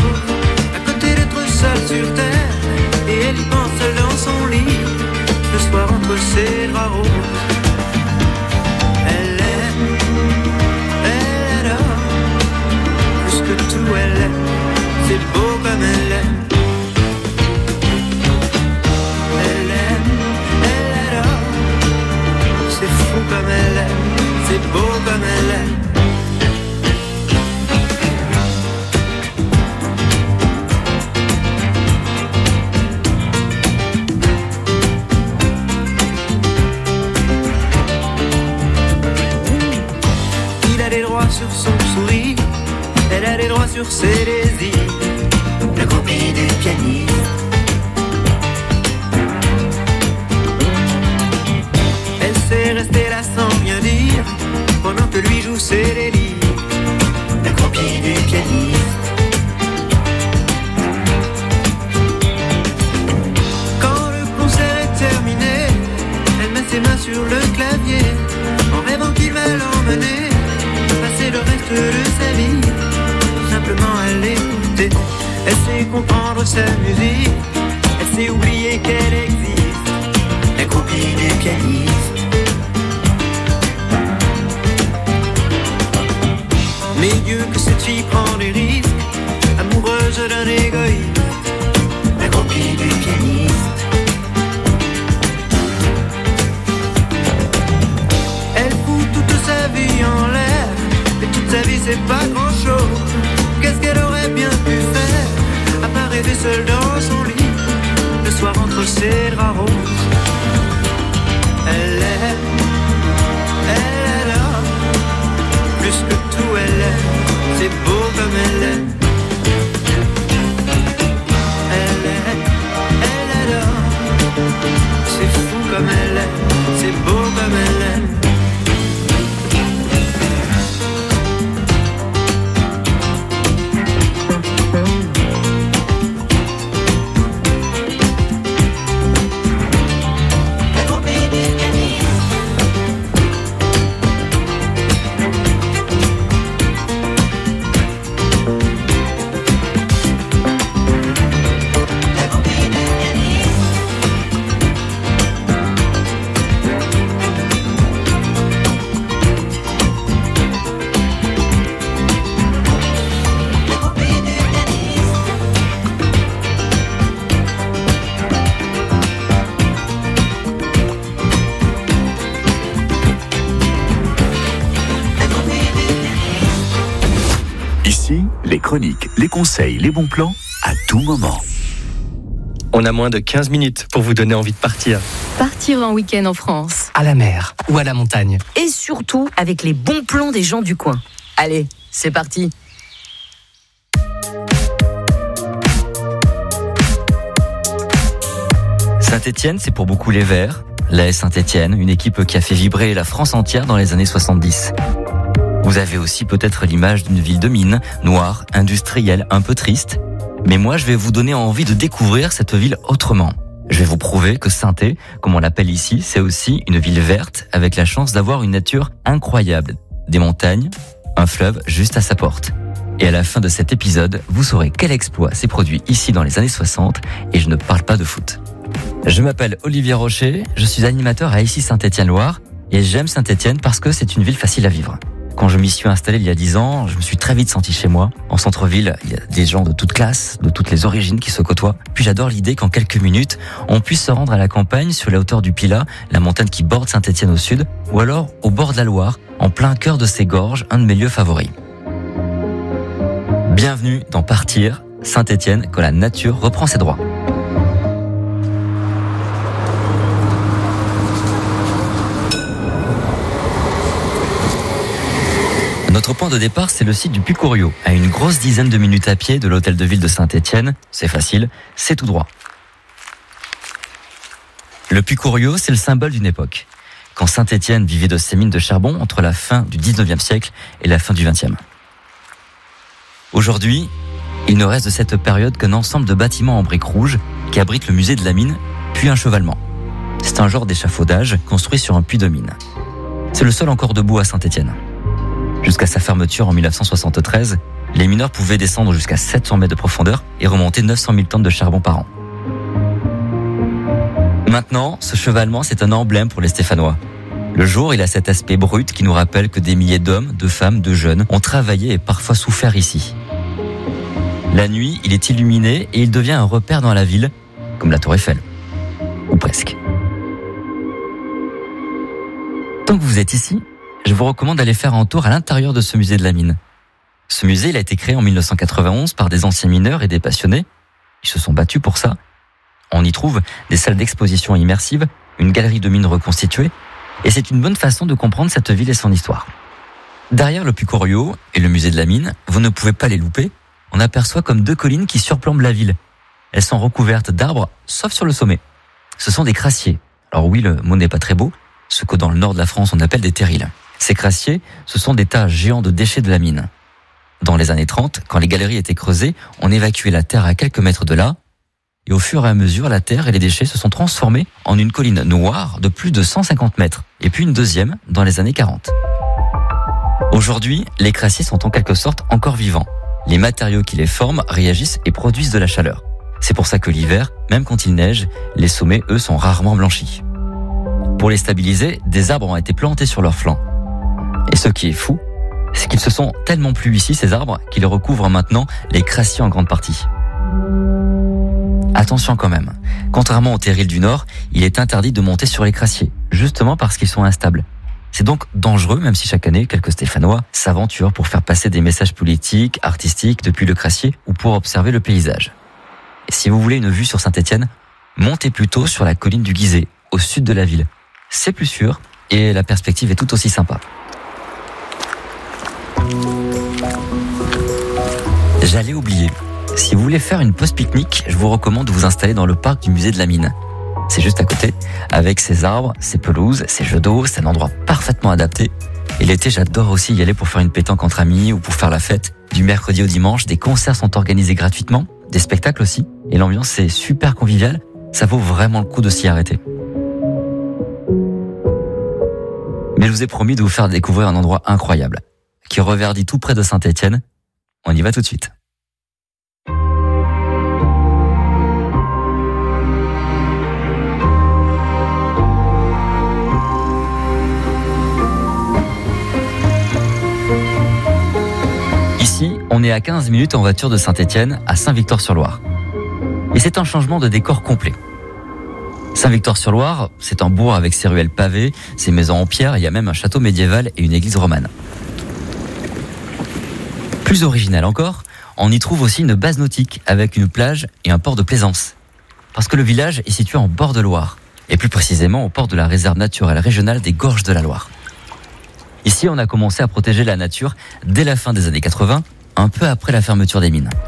Sur terre, et elle y pense seule dans son lit, le soir entre ses draps roses. Elle aime, elle adore, plus que tout elle aime, c'est beau comme elle aime. Elle aime, elle adore, c'est fou comme elle aime, c'est beau comme elle aime. Sur son sourire, elle a les droits sur ses désirs, la copie du pianiste. resté là sans rien dire, pendant que lui joue ses délires, accroupi du pianiste. Quand le concert est terminé, elle met ses mains sur le clavier, en rêvant qu'il va l'emmener, passer le reste de sa vie. Simplement elle l'écouter, elle sait comprendre sa musique, elle sait oublier qu'elle existe, accroupie du pianiste. Mais Dieu que cette fille prend des risques, amoureuse d'un égoïste, accroupie du pianiste. Elle fout toute sa vie en l'air, et toute sa vie c'est pas grand chose. Qu'est-ce qu'elle aurait bien pu faire, à part rêver seule dans son lit, le soir entre ses draps roses. Elle est, elle est là, plus que tout elle est, c'est beau comme elle est. Elle est, elle est là, c'est fou comme elle est, c'est beau comme elle est. Les chroniques, les conseils, les bons plans, à tout moment. On a moins de quinze minutes pour vous donner envie de partir. Partir en week-end en France. À la mer ou à la montagne. Et surtout avec les bons plans des gens du coin. Allez, c'est parti. Saint-Étienne, c'est pour beaucoup les Verts. L'A S Saint-Étienne, une équipe qui a fait vibrer la France entière dans les années soixante-dix. Vous avez aussi peut-être l'image d'une ville de mine, noire, industrielle, un peu triste. Mais moi, je vais vous donner envie de découvrir cette ville autrement. Je vais vous prouver que Saint-É, comme on l'appelle ici, c'est aussi une ville verte avec la chance d'avoir une nature incroyable. Des montagnes, un fleuve juste à sa porte. Et à la fin de cet épisode, vous saurez quel exploit s'est produit ici dans les années soixante et je ne parle pas de foot. Je m'appelle Olivier Rocher, je suis animateur à ici Saint-Étienne-Loire et j'aime Saint-Étienne parce que c'est une ville facile à vivre. Quand je m'y suis installé il y a dix ans, je me suis très vite senti chez moi. En centre-ville, il y a des gens de toutes classes, de toutes les origines qui se côtoient. Puis j'adore l'idée qu'en quelques minutes, on puisse se rendre à la campagne sur la hauteur du Pilat, la montagne qui borde Saint-Étienne au sud, ou alors au bord de la Loire, en plein cœur de ces gorges, un de mes lieux favoris. Bienvenue dans Partir, Saint-Étienne, quand la nature reprend ses droits. Notre point de départ, c'est le site du Puy-Couriau, à une grosse dizaine de minutes à pied de l'hôtel de ville de Saint-Étienne. C'est facile, c'est tout droit. Le Puy-Couriau, c'est le symbole d'une époque, quand Saint-Étienne vivait de ses mines de charbon entre la fin du dix-neuvième siècle et la fin du vingtième. Aujourd'hui, il ne reste de cette période qu'un ensemble de bâtiments en briques rouges qui abritent le musée de la mine, puis un chevalement. C'est un genre d'échafaudage construit sur un puits de mine. C'est le seul encore debout à Saint-Étienne. Jusqu'à sa fermeture en mille neuf cent soixante-treize, les mineurs pouvaient descendre jusqu'à sept cents mètres de profondeur et remonter neuf cent mille tonnes de charbon par an. Maintenant, ce chevalement, c'est un emblème pour les Stéphanois. Le jour, il a cet aspect brut qui nous rappelle que des milliers d'hommes, de femmes, de jeunes ont travaillé et parfois souffert ici. La nuit, il est illuminé et il devient un repère dans la ville, comme la Tour Eiffel. Ou presque. Tant que vous êtes ici, je vous recommande d'aller faire un tour à l'intérieur de ce musée de la mine. Ce musée, il a été créé en mille neuf cent quatre-vingt-onze par des anciens mineurs et des passionnés. Ils se sont battus pour ça. On y trouve des salles d'exposition immersives, une galerie de mines reconstituée, et c'est une bonne façon de comprendre cette ville et son histoire. Derrière le Puy-Couriau et le musée de la mine, vous ne pouvez pas les louper, on aperçoit comme deux collines qui surplombent la ville. Elles sont recouvertes d'arbres, sauf sur le sommet. Ce sont des crassiers. Alors oui, le mot n'est pas très beau, ce que dans le nord de la France on appelle des terrils. Ces crassiers, ce sont des tas géants de déchets de la mine. Dans les années trente, quand les galeries étaient creusées, on évacuait la terre à quelques mètres de là, et au fur et à mesure, la terre et les déchets se sont transformés en une colline noire de plus de cent cinquante mètres, et puis une deuxième dans les années quarante. Aujourd'hui, les crassiers sont en quelque sorte encore vivants. Les matériaux qui les forment réagissent et produisent de la chaleur. C'est pour ça que l'hiver, même quand il neige, les sommets, eux, sont rarement blanchis. Pour les stabiliser, des arbres ont été plantés sur leurs flancs. Et ce qui est fou, c'est qu'ils se sont tellement plu ici, ces arbres, qu'ils recouvrent maintenant les crassiers en grande partie. Attention quand même, contrairement aux terrils du Nord, il est interdit de monter sur les crassiers, justement parce qu'ils sont instables. C'est donc dangereux, même si chaque année, quelques Stéphanois s'aventurent pour faire passer des messages politiques, artistiques depuis le crassier ou pour observer le paysage. Et si vous voulez une vue sur Saint-Étienne, montez plutôt sur la colline du Gizeh, au sud de la ville. C'est plus sûr et la perspective est tout aussi sympa. J'allais oublier. Si vous voulez faire une pause pique-nique, je vous recommande de vous installer dans le parc du musée de la mine. C'est juste à côté, avec ses arbres, ses pelouses, ses jeux d'eau, c'est un endroit parfaitement adapté. Et l'été, j'adore aussi y aller pour faire une pétanque entre amis ou pour faire la fête. Du mercredi au dimanche, des concerts sont organisés gratuitement, des spectacles aussi, et l'ambiance est super conviviale, ça vaut vraiment le coup de s'y arrêter. Mais je vous ai promis de vous faire découvrir un endroit incroyable, qui reverdit tout près de Saint-Étienne. On y va tout de suite. Ici, on est à quinze minutes en voiture de Saint-Étienne à Saint-Victor-sur-Loire. Et c'est un changement de décor complet. Saint-Victor-sur-Loire, c'est un bourg avec ses ruelles pavées, ses maisons en pierre, il y a même un château médiéval et une église romane. Plus original encore, on y trouve aussi une base nautique avec une plage et un port de plaisance. Parce que le village est situé en bord de Loire, et plus précisément au port de la réserve naturelle régionale des Gorges de la Loire. Ici, on a commencé à protéger la nature dès la fin des années quatre-vingts, un peu après la fermeture des mines.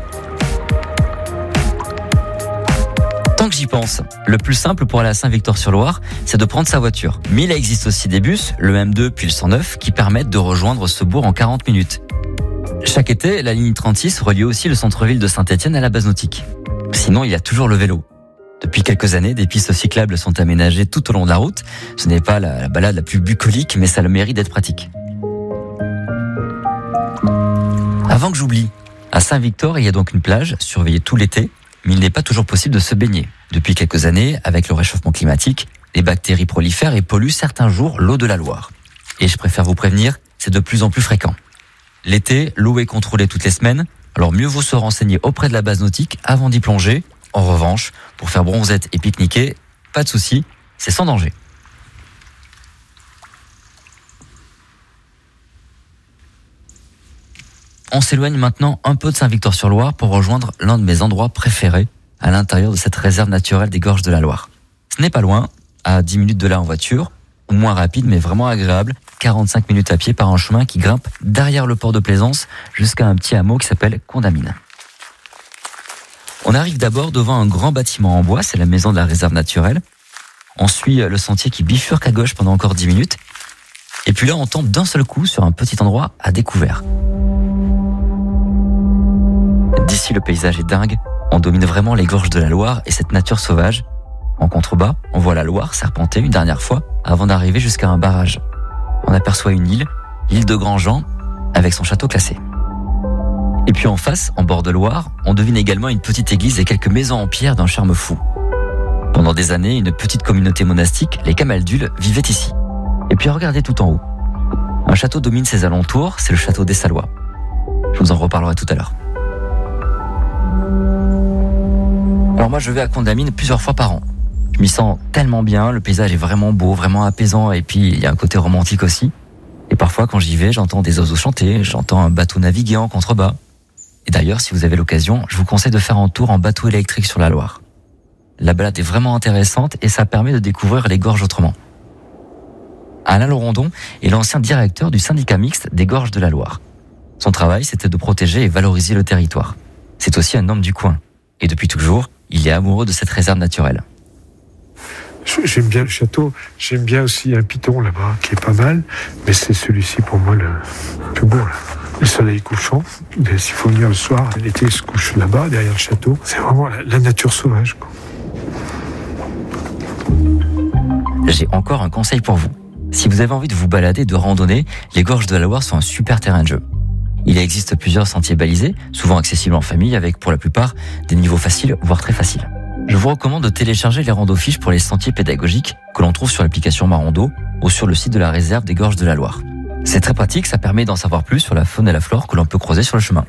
Tant que j'y pense, le plus simple pour aller à Saint-Victor-sur-Loire, c'est de prendre sa voiture. Mais il existe aussi des bus, le M deux puis le cent neuf, qui permettent de rejoindre ce bourg en quarante minutes. Chaque été, la ligne trente-six relie aussi le centre-ville de Saint-Étienne à la base nautique. Sinon, il y a toujours le vélo. Depuis quelques années, des pistes cyclables sont aménagées tout au long de la route. Ce n'est pas la, la balade la plus bucolique, mais ça a le mérite d'être pratique. Avant que j'oublie, à Saint-Victor, il y a donc une plage, surveillée tout l'été, mais il n'est pas toujours possible de se baigner. Depuis quelques années, avec le réchauffement climatique, les bactéries prolifèrent et polluent certains jours l'eau de la Loire. Et je préfère vous prévenir, c'est de plus en plus fréquent. L'été, l'eau est contrôlée toutes les semaines, alors mieux vaut se renseigner auprès de la base nautique avant d'y plonger. En revanche, pour faire bronzette et pique-niquer, pas de souci, c'est sans danger. On s'éloigne maintenant un peu de Saint-Victor-sur-Loire pour rejoindre l'un de mes endroits préférés à l'intérieur de cette réserve naturelle des Gorges de la Loire. Ce n'est pas loin, à dix minutes de là en voiture, ou moins rapide mais vraiment agréable, quarante-cinq minutes à pied par un chemin qui grimpe derrière le port de Plaisance jusqu'à un petit hameau qui s'appelle Condamine. On arrive d'abord devant un grand bâtiment en bois, c'est la maison de la réserve naturelle. On suit le sentier qui bifurque à gauche pendant encore dix minutes. Et puis là, on tombe d'un seul coup sur un petit endroit à découvert. D'ici, le paysage est dingue. On domine vraiment les gorges de la Loire et cette nature sauvage. En contrebas, on voit la Loire serpenter une dernière fois avant d'arriver jusqu'à un barrage. On aperçoit une île, l'île de Grandjean, avec son château classé. Et puis en face, en bord de Loire, on devine également une petite église et quelques maisons en pierre d'un charme fou. Pendant des années, une petite communauté monastique, les Camaldules, vivait ici. Et puis regardez tout en haut. Un château domine ses alentours, c'est le château des Salois. Je vous en reparlerai tout à l'heure. Alors moi, je vais à Condamine plusieurs fois par an. Je m'y sens tellement bien, le paysage est vraiment beau, vraiment apaisant, et puis il y a un côté romantique aussi. Et parfois, quand j'y vais, j'entends des oiseaux chanter, j'entends un bateau naviguer en contrebas. Et d'ailleurs, si vous avez l'occasion, je vous conseille de faire un tour en bateau électrique sur la Loire. La balade est vraiment intéressante et ça permet de découvrir les gorges autrement. Alain Laurendon est l'ancien directeur du syndicat mixte des Gorges de la Loire. Son travail, c'était de protéger et valoriser le territoire. C'est aussi un homme du coin. Et depuis toujours, il est amoureux de cette réserve naturelle. J'aime bien le château. J'aime bien aussi un piton là-bas qui est pas mal. Mais c'est celui-ci pour moi le plus beau. Là. Le soleil couchant. S'il faut venir le soir, l'été il se couche là-bas, derrière le château. C'est vraiment la, la nature sauvage, quoi. J'ai encore un conseil pour vous. Si vous avez envie de vous balader, de randonner, les gorges de la Loire sont un super terrain de jeu. Il existe plusieurs sentiers balisés, souvent accessibles en famille, avec pour la plupart des niveaux faciles, voire très faciles. Je vous recommande de télécharger les rando-fiches pour les sentiers pédagogiques que l'on trouve sur l'application Marando ou sur le site de la réserve des gorges de la Loire. C'est très pratique, ça permet d'en savoir plus sur la faune et la flore que l'on peut croiser sur le chemin.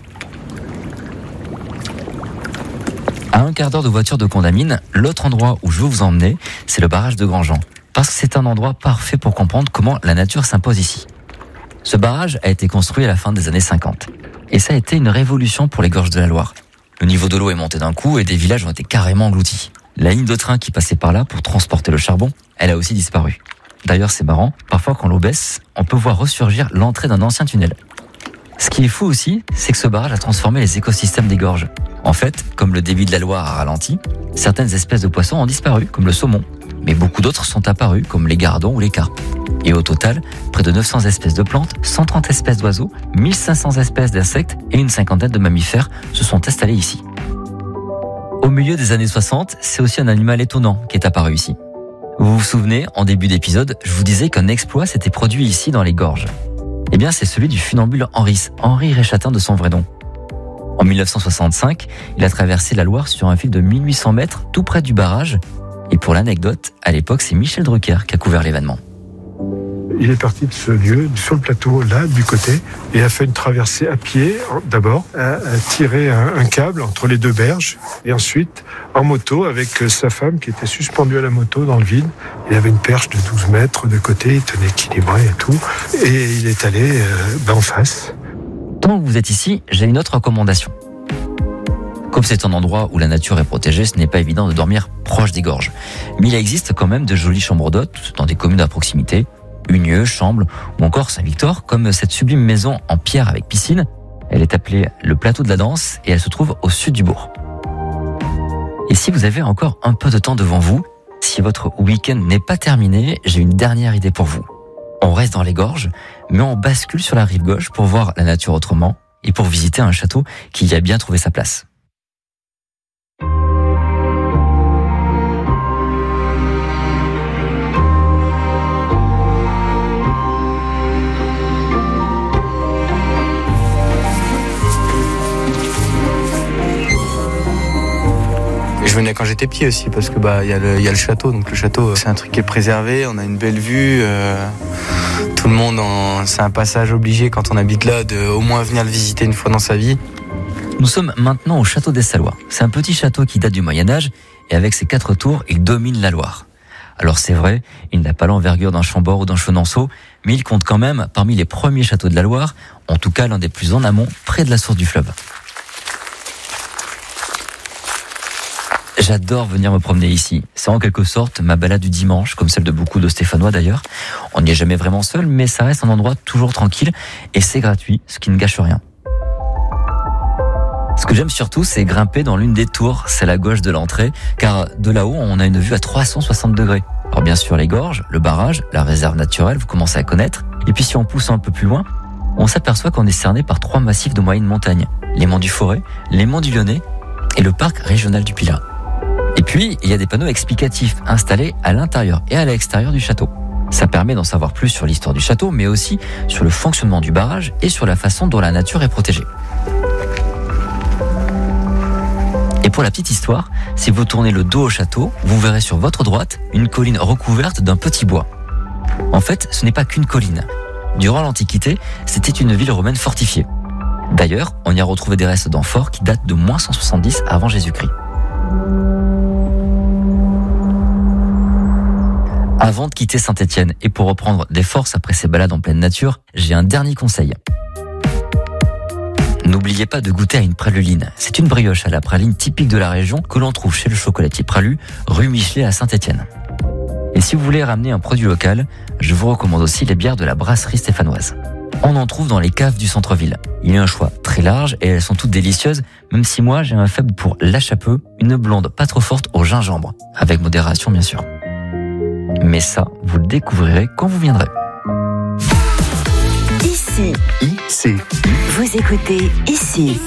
À un quart d'heure de voiture de Condamine, l'autre endroit où je veux vous emmener, c'est le barrage de Grandjean. Parce que c'est un endroit parfait pour comprendre comment la nature s'impose ici. Ce barrage a été construit à la fin des années cinquante. Et ça a été une révolution pour les gorges de la Loire. Le niveau de l'eau est monté d'un coup et des villages ont été carrément engloutis. La ligne de train qui passait par là pour transporter le charbon, elle a aussi disparu. D'ailleurs, c'est marrant, parfois quand l'eau baisse, on peut voir ressurgir l'entrée d'un ancien tunnel. Ce qui est fou aussi, c'est que ce barrage a transformé les écosystèmes des gorges. En fait, comme le débit de la Loire a ralenti, certaines espèces de poissons ont disparu, comme le saumon. Mais beaucoup d'autres sont apparus, comme les gardons ou les carpes. Et au total, près de neuf cents espèces de plantes, cent trente espèces d'oiseaux, mille cinq cents espèces d'insectes et une cinquantaine de mammifères se sont installés ici. Au milieu des années soixante, c'est aussi un animal étonnant qui est apparu ici. Vous vous souvenez, en début d'épisode, je vous disais qu'un exploit s'était produit ici dans les gorges. Eh bien, c'est celui du funambule Henri, Henri Réchatin de son vrai nom. En mille neuf cent soixante-cinq, il a traversé la Loire sur un fil de mille huit cents mètres, tout près du barrage. Et pour l'anecdote, à l'époque, c'est Michel Drucker qui a couvert l'événement. Il est parti de ce lieu, sur le plateau, là, du côté, et a fait une traversée à pied, d'abord, a, a tiré un, un câble entre les deux berges, et ensuite, en moto, avec sa femme qui était suspendue à la moto dans le vide. Il avait une perche de douze mètres de côté, il tenait équilibré et tout, et il est allé euh, ben, en face. Tant que vous êtes ici, j'ai une autre recommandation. Comme c'est un endroit où la nature est protégée, ce n'est pas évident de dormir proche des gorges. Mais il existe quand même de jolies chambres d'hôtes dans des communes à proximité, Unieux, Chambles ou encore Saint-Victor, comme cette sublime maison en pierre avec piscine. Elle est appelée le Plateau de la Danse et elle se trouve au sud du bourg. Et si vous avez encore un peu de temps devant vous, si votre week-end n'est pas terminé, j'ai une dernière idée pour vous. On reste dans les gorges, mais on bascule sur la rive gauche pour voir la nature autrement et pour visiter un château qui y a bien trouvé sa place. Je venais quand j'étais petit aussi parce que bah il y a le il y a le château, donc le château c'est un truc qui est préservé, on a une belle vue, euh, tout le monde en, c'est un passage obligé quand on habite là de au moins venir le visiter une fois dans sa vie. Nous sommes maintenant au château des Salois. C'est un petit château qui date du Moyen-Âge et avec ses quatre tours, il domine la Loire. Alors c'est vrai, il n'a pas l'envergure d'un Chambord ou d'un Chenonceau, mais il compte quand même parmi les premiers châteaux de la Loire, en tout cas l'un des plus en amont, près de la source du fleuve. J'adore venir me promener ici. C'est en quelque sorte ma balade du dimanche, comme celle de beaucoup de Stéphanois d'ailleurs. On n'y est jamais vraiment seul, mais ça reste un endroit toujours tranquille et c'est gratuit, ce qui ne gâche rien. Ce que j'aime surtout, c'est grimper dans l'une des tours, celle à gauche de l'entrée, car de là-haut, on a une vue à trois cent soixante degrés. Alors bien sûr, les gorges, le barrage, la réserve naturelle, vous commencez à connaître. Et puis si on pousse un peu plus loin, on s'aperçoit qu'on est cerné par trois massifs de moyenne montagne. Les monts du Forêt, les monts du Lyonnais et le parc régional du Pilat. Et puis, il y a des panneaux explicatifs installés à l'intérieur et à l'extérieur du château. Ça permet d'en savoir plus sur l'histoire du château, mais aussi sur le fonctionnement du barrage et sur la façon dont la nature est protégée. Et pour la petite histoire, si vous tournez le dos au château, vous verrez sur votre droite une colline recouverte d'un petit bois. En fait, ce n'est pas qu'une colline. Durant l'Antiquité, c'était une ville romaine fortifiée. D'ailleurs, on y a retrouvé des restes d'amphores qui datent de moins cent soixante-dix avant Jésus-Christ. Avant de quitter Saint-Étienne et pour reprendre des forces après ces balades en pleine nature, j'ai un dernier conseil. N'oubliez pas de goûter à une praluline. C'est une brioche à la praline typique de la région que l'on trouve chez le chocolatier Pralu, rue Michelet à Saint-Étienne. Et si vous voulez ramener un produit local, je vous recommande aussi les bières de la brasserie stéphanoise. On en trouve dans les caves du centre-ville. Il y a un choix très large et elles sont toutes délicieuses, même si moi j'ai un faible pour la Chapeux, une blonde pas trop forte au gingembre, avec modération bien sûr. Mais ça, vous le découvrirez quand vous viendrez. Ici. Ici. Vous écoutez Ici.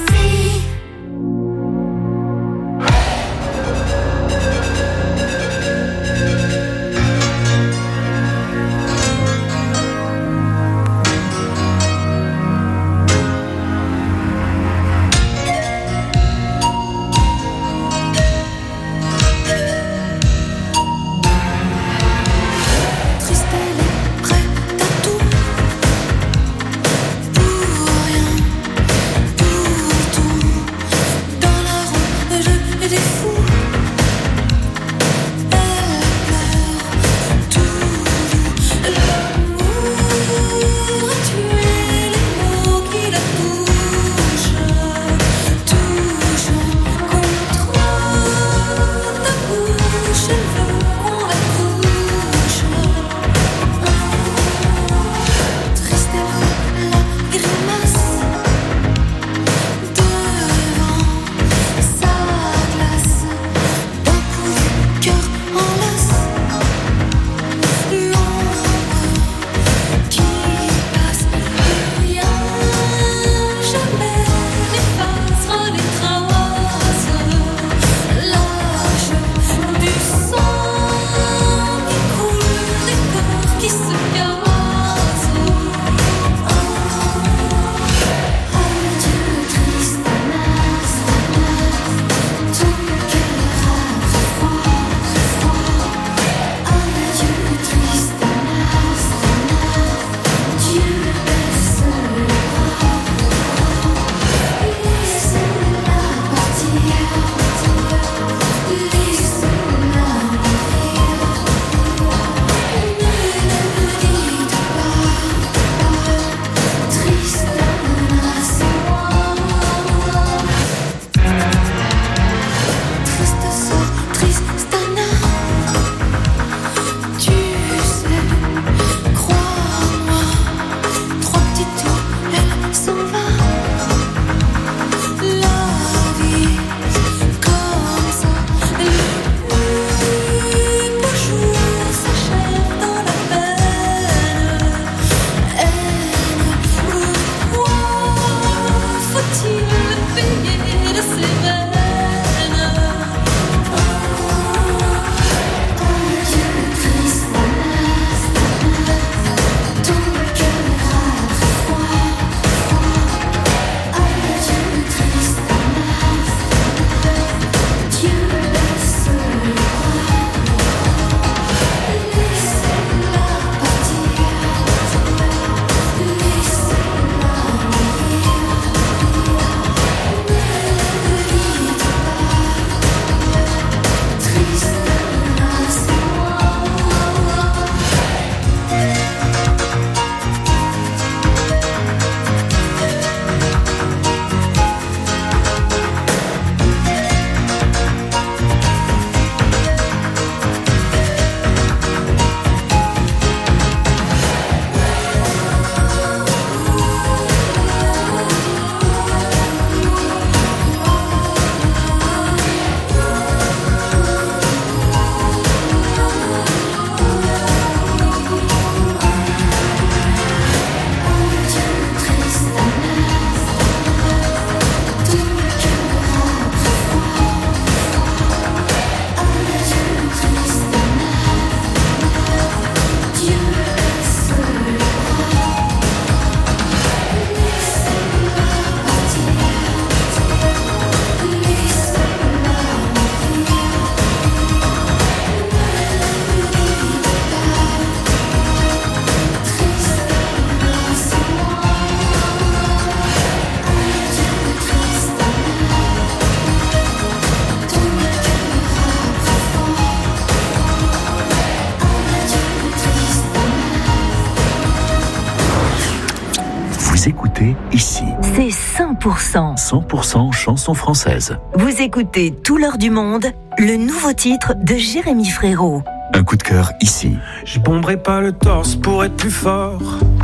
écoutez Ici. C'est cent pour cent. cent pour cent chansons françaises. Vous écoutez Tout l'heure du monde, le nouveau titre de Jérémy Frérot. Un coup de cœur ici. Je bomberai pas le torse pour être plus fort.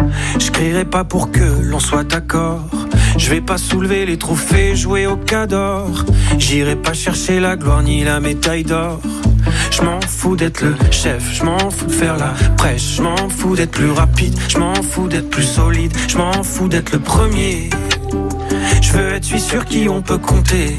Je crierai pas pour que l'on soit d'accord. Je vais pas soulever les trophées, jouer au cador. J'irai pas chercher la gloire ni la médaille d'or. Je m'en fous d'être le chef, je m'en fous de faire la prêche, je m'en fous d'être plus rapide, je m'en fous d'être plus solide, je m'en fous d'être le premier. Je veux être celui sur qui on peut compter.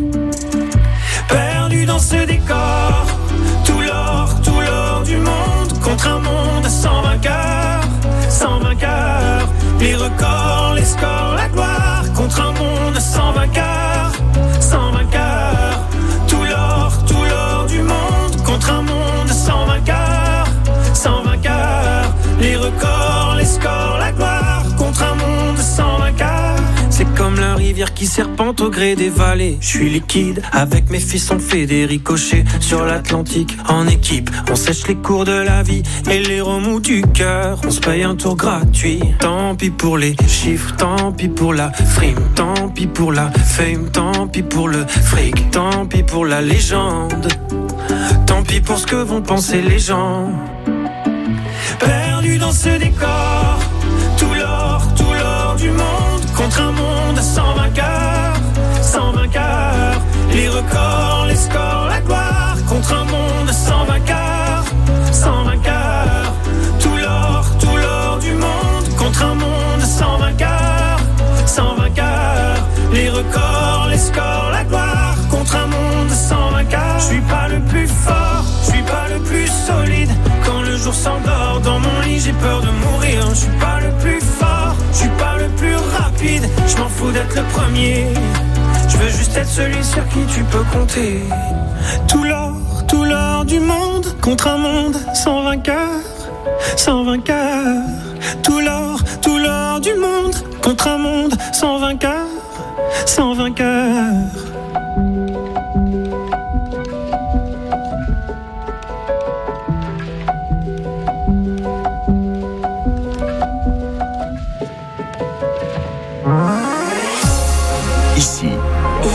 Perdu dans ce décor, tout l'or, tout l'or du monde, contre un monde sans vainqueur, sans vainqueur. Les records, les scores, la gloire, contre un monde sans vainqueur, sans vainqueur. Tout l'or, tout l'or du monde, contre un monde sans vainqueur, sans vainqueur. Les records, les scores, la gloire, contre un monde sans vainqueur. C'est comme la rivière qui serpente au gré des vallées. Je suis liquide, avec mes fils on fait des ricochets. Sur l'Atlantique, en équipe, on sèche les cours de la vie et les remous du cœur. On se paye un tour gratuit. Tant pis pour les chiffres, tant pis pour la frime, tant pis pour la fame, tant pis pour le fric, tant pis pour la légende, tant pis pour ce que vont penser les gens. Perdu dans ce décor, tout l'or, tout l'or du monde, contre un monde sans vainqueur, sans vainqueur. Les records, les scores, la gloire, contre un monde sans vainqueur, sans vainqueur. Tout l'or, tout l'or du monde, contre un monde sans vainqueur, sans vainqueur. Les records, les scores, la gloire, contre un monde sans vainqueur. Je suis pas le plus fort, je suis pas le plus solide. Quand le jour s'endort dans mon lit, j'ai peur de mourir. Je suis pas le plus fort, je suis pas le plus rapide. Je m'en fous d'être le premier, je veux juste être celui sur qui tu peux compter. Tout l'or, tout l'or du monde, contre un monde sans vainqueur, sans vainqueur. Tout l'or, tout l'or du monde, contre un monde sans vainqueur, sans vainqueur.